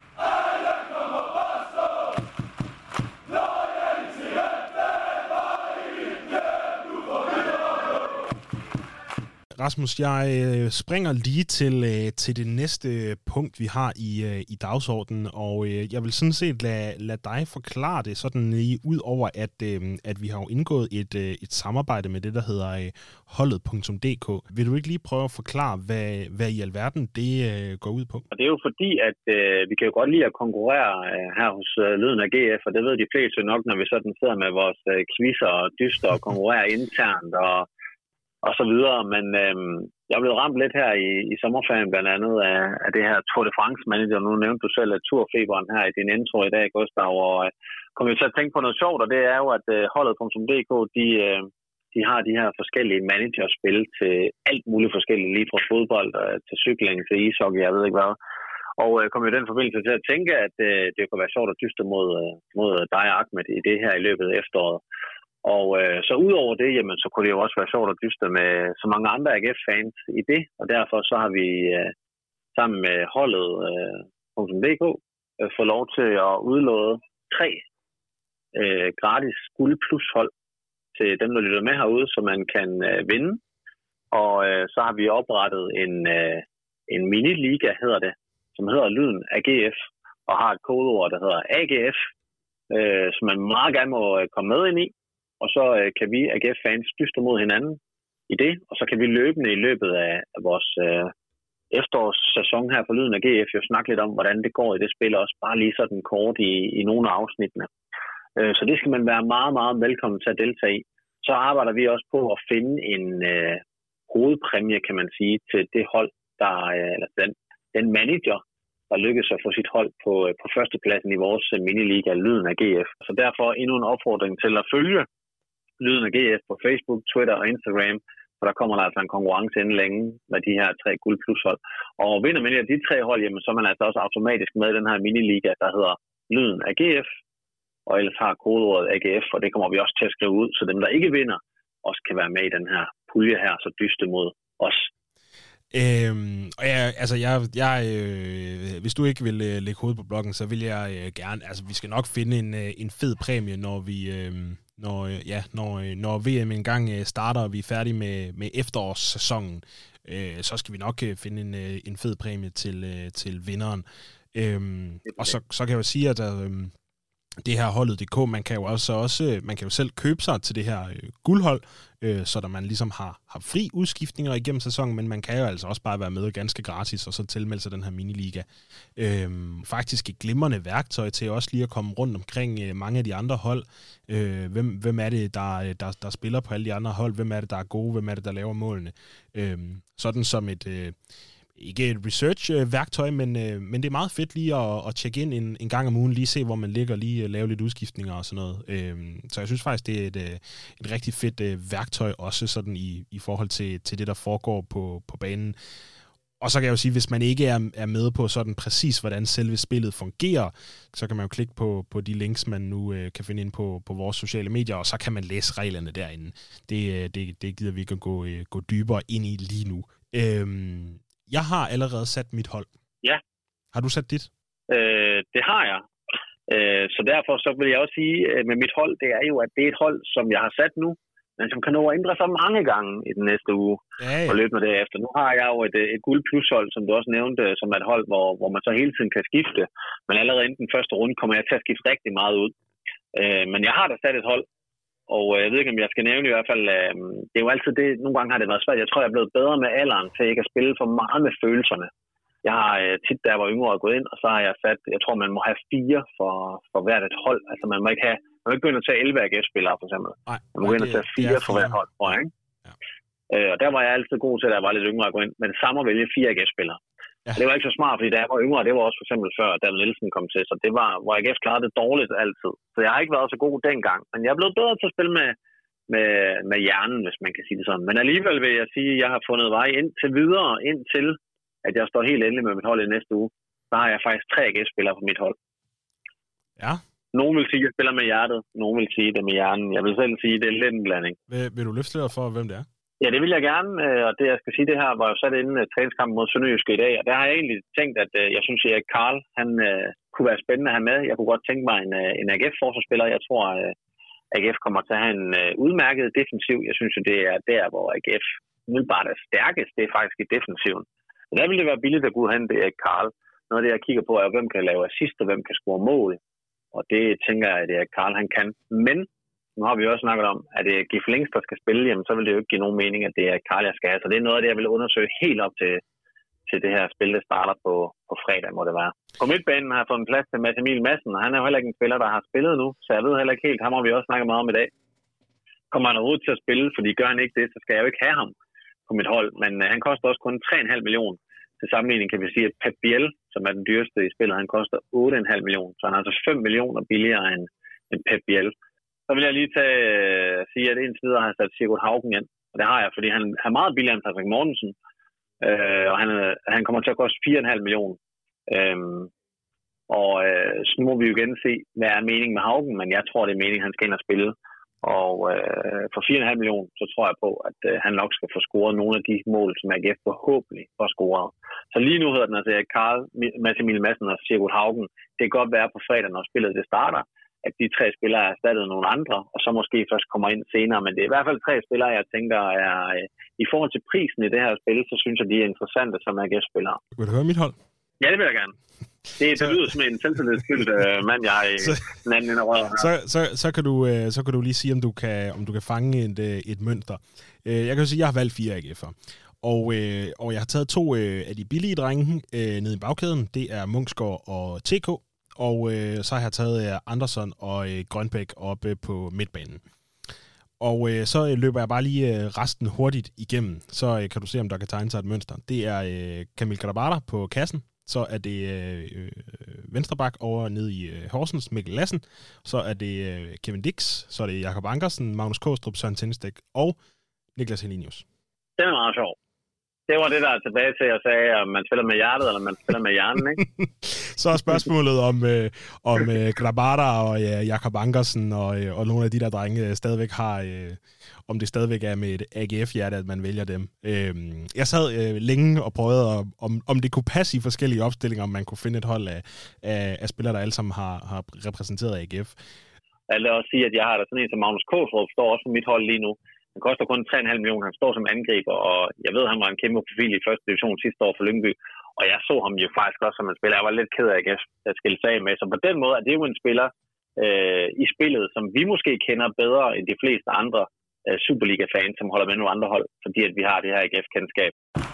Rasmus, jeg øh, springer lige til, øh, til det næste punkt, vi har i, øh, i dagsordenen, og øh, jeg vil sådan set lade, lade dig forklare det sådan lige ud over, at, øh, at vi har jo indgået et, øh, et samarbejde med det, der hedder øh, holdet punktum d k. Vil du ikke lige prøve at forklare, hvad, hvad i alverden det øh, går ud på? Og det er jo fordi, at øh, vi kan jo godt lide at konkurrere øh, her hos øh, Lyden af G F, og det ved de fleste nok, når vi sådan sidder med vores øh, quizzer og dyster og konkurrerer internt og og så videre, men øhm, jeg er blevet ramt lidt her i, i sommerferien, blandt andet af, af det her Tour de France manager. Nu nævnte du selv turfeberen her i din intro i dag, Gustav, og øh, kom jeg til at tænke på noget sjovt, og det er jo, at øh, holdet punktum d k, de, øh, de har de her forskellige managerspil til alt muligt forskelligt, lige fra fodbold øh, til cykling til ishockey, jeg ved ikke hvad. Og øh, kom jo i den forbindelse til at tænke, at øh, det kunne være sjovt at dyste mod, øh, mod dig og Ahmed i det her i løbet af efteråret. Og øh, så udover det, jamen, så kunne det jo også være sjovt at dyste med så mange andre A G F-fans i det, og derfor så har vi øh, sammen med holdet øh, punktum d k øh, fået lov til at udlåde tre øh, gratis guld plus hold til dem, der lytter med herude, så man kan øh, vinde. Og øh, så har vi oprettet en, øh, en mini-liga, hedder det, som hedder Lyden af G F, og har et kodeord, der hedder A G F, øh, som man meget gerne må øh, komme med ind i. Og så øh, kan vi A G F-fans dyste mod hinanden i det, og så kan vi løbende i løbet af, af vores øh, efterårssæson her på Lyden af G F jo snakke lidt om, hvordan det går i det spil, også bare lige sådan kort i, i nogle af afsnittene. Øh, så det skal man være meget, meget velkommen til at deltage i. Så arbejder vi også på at finde en øh, hovedpræmie, kan man sige, til det hold, der øh, eller den, den manager, der lykkedes at få sit hold på, på førstepladsen i vores miniliga Lyden af G F. Så derfor endnu en opfordring til at følge Lyden af G F på Facebook, Twitter og Instagram, for der kommer der altså en konkurrence inden længe med de her tre guld plus hold. Og vinder man af de tre hold, jamen, så er man altså også automatisk med i den her miniliga, der hedder Lyden af G F, og ellers har kodeordet A G F, og det kommer vi også til at skrive ud, så dem, der ikke vinder, også kan være med i den her pulje her, så dyste mod os. Øhm, og ja, altså jeg, jeg øh, hvis du ikke vil øh, lægge hovedet på bloggen, så vil jeg øh, gerne, altså vi skal nok finde en, øh, en fed præmie, når vi øh, når, øh, ja, når, øh, når V M engang øh, starter, og vi er færdige med, med efterårssæsonen, øh, så skal vi nok øh, finde en, øh, en fed præmie til, øh, til vinderen. Øhm, og så, så kan jeg jo sige, at øh, det her holdet punktum d k, man kan jo også, også man kan jo selv købe sig til det her øh, guldhold, øh, så der man ligesom har, har fri udskiftninger igennem sæsonen, men man kan jo altså også bare være med ganske gratis, og så tilmelde sig den her miniliga. Øh, faktisk et glimrende værktøj til også lige at komme rundt omkring øh, mange af de andre hold. Øh, hvem, hvem er det, der, der, der spiller på alle de andre hold? Hvem er det, der er gode? Hvem er det, der laver målene? Øh, sådan som et... Øh, ikke et research-værktøj, men, øh, men det er meget fedt lige at, at tjekke ind en, en gang om ugen, lige se, hvor man ligger, lige uh, lave lidt udskiftninger og sådan noget. Øh, så jeg synes faktisk, det er et, et rigtig fedt øh, værktøj, også sådan i, i forhold til, til det, der foregår på, på banen. Og så kan jeg jo sige, hvis man ikke er, er med på sådan præcis, hvordan selve spillet fungerer, så kan man jo klikke på, på de links, man nu øh, kan finde ind på, på vores sociale medier, og så kan man læse reglerne derinde. Det, det, det gider vi ikke at gå, øh, gå dybere ind i lige nu. Øh, Jeg har allerede sat mit hold. Ja. Har du sat dit? Øh, det har jeg. Øh, så derfor så vil jeg også sige, at med mit hold, det er jo, at det er et hold, som jeg har sat nu, men som kan nå at ændre sig mange gange i den næste uge, ja, ja. og løbende derefter. Nu har jeg jo et, et guld plushold, som du også nævnte, som er et hold, hvor, hvor man så hele tiden kan skifte. Men allerede inden den første runde kommer jeg til at skifte rigtig meget ud. Øh, men jeg har da sat et hold, og jeg ved ikke, om jeg skal nævne i hvert fald, øh, det er jo altid det, nogle gange har det været svært. Jeg tror, jeg er blevet bedre med alderen til ikke at spille for meget med følelserne. Jeg har øh, tit, da jeg var yngre, gået ind, og så har jeg sat, jeg tror, man må have fire for, for hvert et hold. Altså, man må ikke have, man må ikke begynde at tage elleve A G F-spillere, for eksempel. Nej, man må gå ind og tage fire for hvert hold, tror jeg, ikke? Ja. Øh, og der var jeg altid god til, da jeg var lidt yngre at gå ind, men samme at vælge fire A G F-spillere. Ja. Det var ikke så smart, fordi da jeg var yngre, det var også for eksempel før Daniel Nielsen kom til, så det var, hvor A G F klarede det dårligt altid. Så jeg har ikke været så god dengang, men jeg er blevet bedre til at spille med Med, med hjernen, hvis man kan sige det sådan. Men alligevel vil jeg sige, at jeg har fundet vej ind til videre, indtil at jeg står helt endelig med mit hold i næste uge. Så har jeg faktisk tre A G F-spillere på mit hold. Ja. Nogle vil sige, at jeg spiller med hjertet. Nogle vil sige, det med hjernen. Jeg vil selv sige, at det er lidt en blanding. Vil, vil du løfte lidt for, hvem det er? Ja, det vil jeg gerne. Og det, jeg skal sige, det her var jo sat inden træningskampen mod Sønderjyske i dag. Og der har jeg egentlig tænkt, at jeg synes, at Karl, han uh, kunne være spændende at have med. Jeg kunne godt tænke mig en, en A G F-forsvarsspiller. Jeg tror, uh, A G F kommer til at have en uh, udmærket defensiv. Jeg synes jo, det er der, hvor A G F umiddelbart er stærkest, det er faktisk i defensiven. Så der vil det være billigt at gå ud og hente Erik Karl. Noget af det, jeg kigger på, er, hvem kan lave assist, og hvem kan score mål. Og det tænker jeg, at Erik Karl han kan. Men nu har vi jo også snakket om, at det er Gif Links, der skal spille, jamen så vil det jo ikke give nogen mening, at det er Erik Karl, jeg skal have. Så det er noget af det, jeg vil undersøge helt op til, til det her spil, der starter på, på fredag, må det være. På midtbanen har jeg fået en plads til Mads Emil Madsen, og han er jo heller ikke en spiller, der har spillet nu, så jeg ved heller ikke helt, ham har vi også snakket meget om i dag. Kommer han overhovedet til at spille, fordi gør han ikke det, så skal jeg jo ikke have ham på mit hold, men uh, han koster også kun tre komma fem millioner. Til sammenligning kan vi sige, at Pep Biel, som er den dyreste i spillet, han koster otte komma fem millioner, så han er altså fem millioner billigere end, end Pep Biel. Så vil jeg lige tage, uh, sige, at indtil videre har jeg sat Sigurd Haugen ind, og det har jeg, fordi han er meget billigere end Patrick Mortensen, uh, og han, uh, han kommer til at koste fire komma fem millioner. Um, og uh, så må vi jo igen se, hvad er meningen med Haugen, men jeg tror, det er meningen, han skal ind og spille. Og øh, for fire komma fem millioner, så tror jeg på, at øh, han nok skal få scoret nogle af de mål, som A G F forhåbentlig får scoret. Så lige nu hedder den altså Karl, Mads Emil Madsen og Sigurd Haugen. Det kan godt være på fredag, når spillet det starter, at de tre spillere er erstattet nogle andre, og så måske først kommer ind senere. Men det er i hvert fald tre spillere, jeg tænker er, øh, i forhold til prisen i det her spil, så synes jeg, de er interessante som A G F-spillere. Vil du høre mit hold? Ja, det vil jeg gerne. Det, det lyder som en selvtillidsfyldt øh, mand, jeg er i så, den anden ende af røret her. Så, så, så, kan du, øh, så kan du lige sige, om du kan, om du kan fange et, øh, et mønster. Øh, jeg kan jo sige, at jeg har valgt fire A G F'er. Og, øh, og jeg har taget to øh, af de billige drenge øh, nede i bagkæden. Det er Munksgaard og T K. Og øh, så har jeg taget øh, Andersson og øh, Grønbæk oppe på midtbanen. Og øh, så øh, løber jeg bare lige øh, resten hurtigt igennem. Så øh, kan du se, om der kan tegne sig et mønster. Det er øh, Kamil Grabara på kassen. Så er det øh, venstrebak over nede i øh, Horsens, Mikkel Lassen. Så er det øh, Kevin Dix. Så er det Jakob Ankersen, Magnus Kåstrup, Søren Tændstek og Niklas Helinius. Det er meget sjovt. Det var det, der er tilbage til at sige, om man spiller med hjertet, eller man spiller med hjernen, ikke? Så er spørgsmålet om, øh, om øh, Grabara og øh, Jakob Ankersen og, øh, og nogle af de der drenge øh, stadigvæk har, øh, om det stadigvæk er med et A G F-hjerte, at man vælger dem. Øh, jeg sad øh, længe og prøvede, om, om det kunne passe i forskellige opstillinger, om man kunne finde et hold af, af, af spillere, der alle sammen har, har repræsenteret A G F. Jeg vil også sige, at jeg har da sådan en som Magnus Kåstrup, står også på mit hold lige nu. Han koster kun tre komma fem millioner. Han står som angriber, og jeg ved, at han var en kæmpe profil i første division sidste år for Lyngby. Og jeg så ham jo faktisk også som en spiller. Jeg var lidt ked af at skille sig af med. Så på den måde er det jo en spiller øh, i spillet, som vi måske kender bedre end de fleste andre øh, Superliga-fans, som holder med nogle andre hold, fordi at vi har det her A G F-kendskab.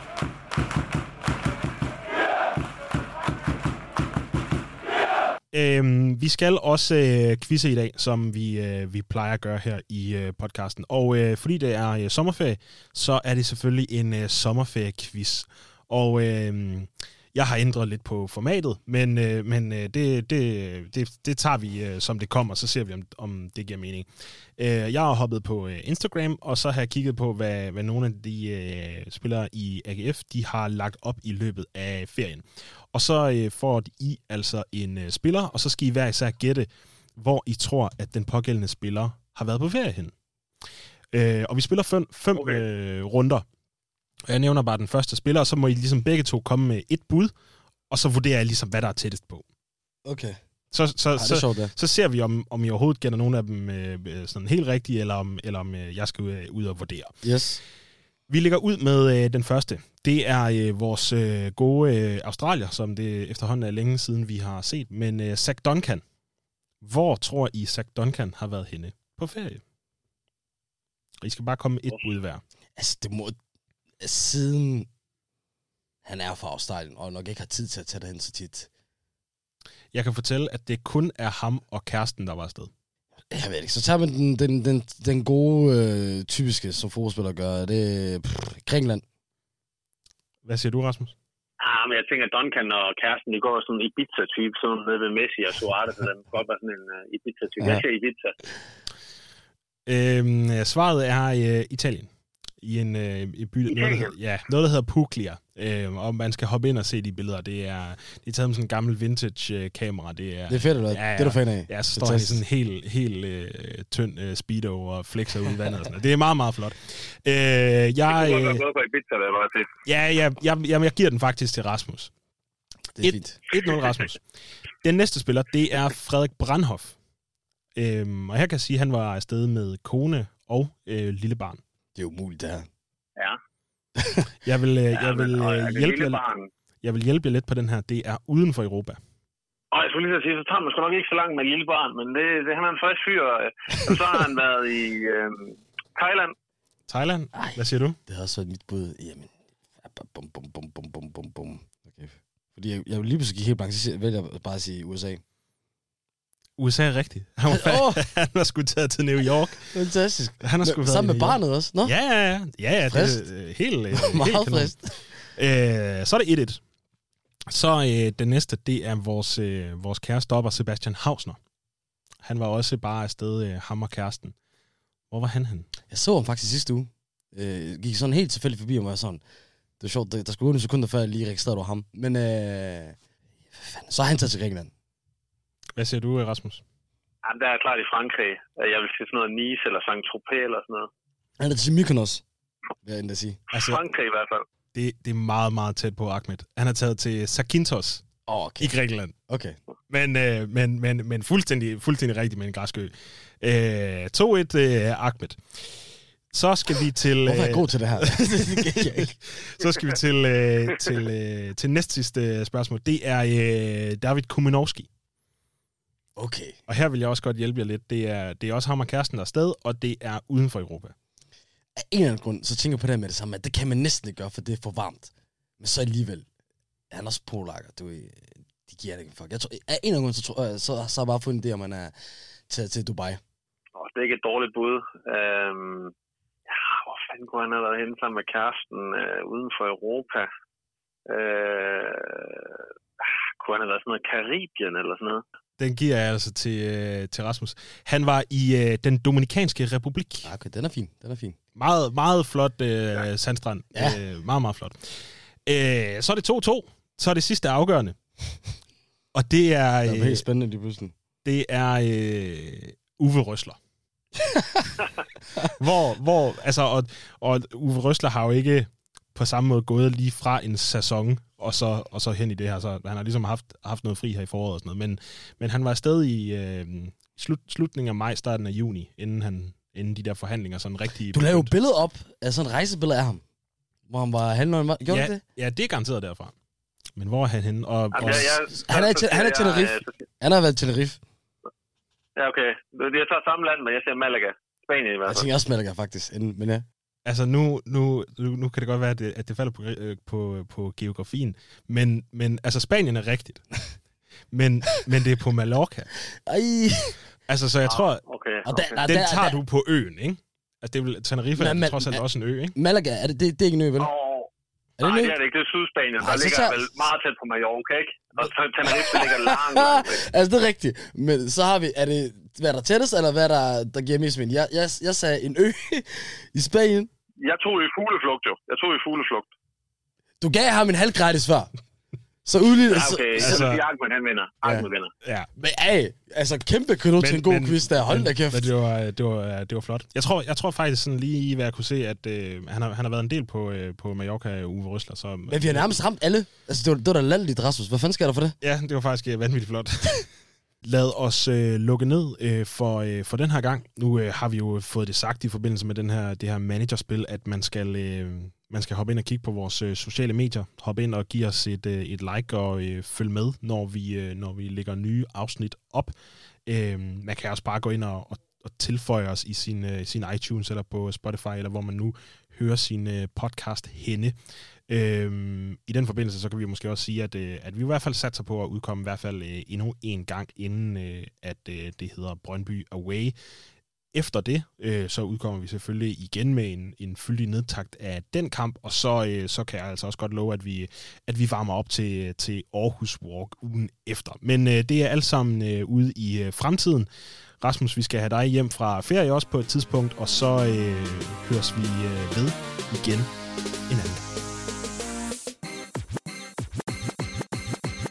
Øhm, vi skal også øh, quizze i dag, som vi, øh, vi plejer at gøre her i øh, podcasten. Og øh, fordi det er øh, sommerferie, så er det selvfølgelig en øh, sommerferie-quiz. Og øh, jeg har ændret lidt på formatet, men, øh, men øh, det, det, det, det tager vi øh, som det kommer, så ser vi, om, om det giver mening. Øh, jeg har hoppet på øh, Instagram, og så har jeg kigget på, hvad, hvad nogle af de øh, spillere i A G F, de har lagt op i løbet af ferien. Og så øh, får I altså en øh, spiller, og så skal I hver især gætte, hvor I tror, at den pågældende spiller har været på ferie hen. Øh, og vi spiller fem, fem okay. øh, runder. Og jeg nævner bare den første spiller, og så må I ligesom begge to komme med et bud, og så vurderer jeg ligesom, hvad der er tættest på. Okay. Så, så, Ej, så, sjovt, ja. så ser vi, om, om I overhovedet gætter nogle af dem øh, sådan helt rigtigt, eller om, eller om øh, jeg skal ud, ud og vurdere. Yes. Vi lægger ud med øh, den første. Det er øh, vores øh, gode øh, australier, som det efterhånden er længe siden, vi har set. Men øh, Zach Duncan. Hvor tror I, Zach Duncan har været henne på ferie? Og I skal bare komme med et bud hver. Altså, det må... Siden han er fra Australien, og nok ikke har tid til at tage det hen så tit. Jeg kan fortælle, at det kun er ham og kæresten, der var afsted. Jeg ved ikke. Så tager man den, den, den, den gode, øh, typiske, som fodboldspillere gør. Det er Grækenland. Hvad siger du, Rasmus? Ah, men jeg tænker, at Duncan og kæresten, de går sådan en Ibiza-type, sådan nede ved Messi og Suarez, så den går bare sådan en uh, Ibiza-type. Ja. Jeg siger Ibiza. Øhm, svaret er øh, Italien. I en øh, i by, noget, der hedder, ja, noget, der hedder Puglia. Øh, og man skal hoppe ind og se de billeder. Det er, det er taget med sådan en gammel vintage-kamera. Øh, det, er, det er fedt, eller ja, ja, det er du fan af. Ja, så står han i sådan en helt, helt øh, tynd øh, speedo og flexer ud i vandet. Og sådan. Det er meget, meget flot. Øh, jeg, det kunne godt være på Ibiza, det var det. Ja, ja jeg, jeg, jeg giver den faktisk til Rasmus. Det er et, fint. et nul Rasmus. Den næste spiller, det er Frederik Brandhoff. Øh, og her kan jeg sige, at han var afsted med kone og øh, lille barn. Det er umuligt, det her. Ja. Jeg vil, øh, jeg vil men, øh, og, hjælpe lille jer, barn. jeg vil hjælpe jer lidt på den her. Det er uden for Europa. Og jeg skulle lige så sige, så tager man sgu nok ikke så langt med et lille barn, men det, det han er en frisk fyr. Og så har han været i øh, Thailand. Thailand? Ej. Hvad siger du? Det har også været mit bud. Jamen, bum, bum, bum, bum, bum, bum, bum. Okay. Fordi jeg, jeg vil lige pludselig helt blank, så vælger jeg bare at sige U S A. U S A er rigtigt. Han var, Åh. han var sgu taget til New York. Fantastisk. Han har sgu været Sammen i med New York. barnet også, nå? Ja, ja, ja. ja, ja Frist. det er øh, helt, øh, Meget helt kanon. frist. Øh, så er det et et. Så øh, den næste, det er vores, øh, vores kære stopper, Sebastian Hausner. Han var også bare afsted, øh, ham og kæresten. Hvor var han hen? Jeg så ham faktisk sidste uge. Øh, gik sådan helt tilfældigt forbi, og var sådan... Det var sjovt, der, der skulle gå nogle sekunder, før jeg lige registrerede ham. Men øh, fanden, så har han taget til Grækenland. Hvad siger du, Rasmus? Jamen, der er klart i Frankrig. Jeg vil sige sådan noget Nice eller Saint-Tropez eller sådan noget. Han er til Mykonos, vil jeg endda sige. Altså, Frankrig i hvert fald. det, det er meget, meget tæt på Ahmed. Han er taget til Zakynthos Oh, okay. i Grækenland. Okay. Men, øh, men, men, men fuldstændig, fuldstændig rigtigt med en græsk ø. Øh, to et øh, Ahmed. Så skal vi til... Hvorfor er jeg øh, god til det her? Det kan jeg ikke. Så skal vi til, øh, til, øh, til næst sidste spørgsmål. Det er øh, David Kuminovski. Okay. Og her vil jeg også godt hjælpe jer lidt. Det er, det er også ham og kæresten, der er afsted, og det er uden for Europa. Af en eller anden grund, så tænker jeg på det her med det samme, at det kan man næsten ikke gøre, for det er for varmt. Men så alligevel, han er også polakker, du ved, de giver det ikke fuck. Jeg tror, af en eller anden grund, så, tror jeg, så, så har jeg bare fundet det, at man er til, til Dubai. Oh, det er ikke et dårligt bud. Øhm, ja, hvor fanden kunne han have været henne sammen med kæresten øh, uden for Europa? Øh, kunne han have været sådan noget Karibien eller sådan noget? Den giver jeg altså til, øh, til Rasmus. Han var i øh, den Dominikanske Republik. Okay, den er fin, den er fin. Meget, meget flot øh, ja. sandstrand. Ja. Øh, meget, meget flot. Øh, så er det to to. Så er det sidste afgørende. Og det er... Det er Øh, helt spændende lige pludselig. det er øh, Uwe Røsler. hvor, hvor, altså, og, og Uwe Røsler har jo ikke på samme måde gået lige fra en sæson, og så, og så hen i det her. Så han har ligesom haft, haft noget fri her i foråret og sådan noget. Men, men han var afsted i øh, slut, slutningen af maj, starten af juni, inden, han, inden de der forhandlinger sådan rigtig... Du lavede jo billede op af sådan et rejsebillede af ham, hvor han var handler. Gjorde ja, du det? Ja, det er garanteret derfra. Men hvor er han henne? Og, Jamen, og, jeg, jeg, Han er i så Te- han er i siger Tenerife. jeg, øh, Han har været til Tenerife. Ja, okay. Jeg tager samme land, men jeg siger Malaga. Spanien i hvert Jeg fald. tænker også Malaga faktisk, men ja. altså nu, nu, nu kan det godt være, at det, at det falder på, øh, på, på geografien, men, men altså Spanien er rigtigt. men, men det er på Mallorca. Ej. Altså, så jeg tror, Ah, okay, Og okay. der- der- den der- tager der- du på øen, ikke? Altså, det er vel, Tenerife er Men- trods alt men- også en ø, ikke? Malaga, er det, det, det er ikke en ø, vel? Åh, Er det nej, en ø? det er det ikke. Det er Sydspanien. Nej, Der så ligger tager- vel meget tæt på Mallorca, ikke? Og Tenerife ligger langt, langt væk. Altså, det er rigtigt. Men så har vi, er det, hvad er der tættest, eller hvad er der, der giver mest mening? Jeg, jeg, jeg sagde en ø i Spanien. Jeg tog i fugleflugt, jo. Jeg tog i fugleflugt. Du gav ham en halv gratis før. Så udlignet... Ja, okay. altså- Så, så siger Ahmed, han vinder. Ahmed vinder. Ja. Men ej, altså kæmpe kado til en god quiz der. Hold men, da kæft. Men det var, det, var, det var flot. Jeg tror, jeg tror faktisk sådan lige, hvad jeg kunne se, at øh, han, har, han har været en del på, øh, på Mallorca, Uwe Røsler. Så, Men vi har nærmest ramt alle. Altså, det var, det var da latterligt, Rasmus. Hvad fanden sker der for det? Ja, det var faktisk øh, vanvittigt flot. Lad os øh, lukke ned øh, for, øh, for den her gang. Nu øh, har vi jo fået det sagt i forbindelse med den her, det her managerspil, at man skal, øh, man skal hoppe ind og kigge på vores øh, sociale medier. Hoppe ind og give os et, øh, et like og øh, følge med, når vi, øh, når vi lægger nye afsnit op. Øh, man kan også bare gå ind og, og, og tilføje os i sin, øh, sin iTunes eller på Spotify, eller hvor man nu hører sin øh, podcast henne. Øhm, I den forbindelse, så kan vi måske også sige, at, øh, at vi i hvert fald satser på at udkomme i hvert fald øh, endnu en gang, inden øh, at øh, det hedder Brøndby Away. Efter det, øh, så udkommer vi selvfølgelig igen med en, en fyldig nedtakt af den kamp, og så, øh, så kan jeg altså også godt love, at vi, at vi varmer op til, til Aarhus Walk ugen efter. Men øh, det er alt sammen øh, ude i øh, fremtiden. Rasmus, vi skal have dig hjem fra ferie også på et tidspunkt, og så øh, høres vi øh, ved igen en anden gang.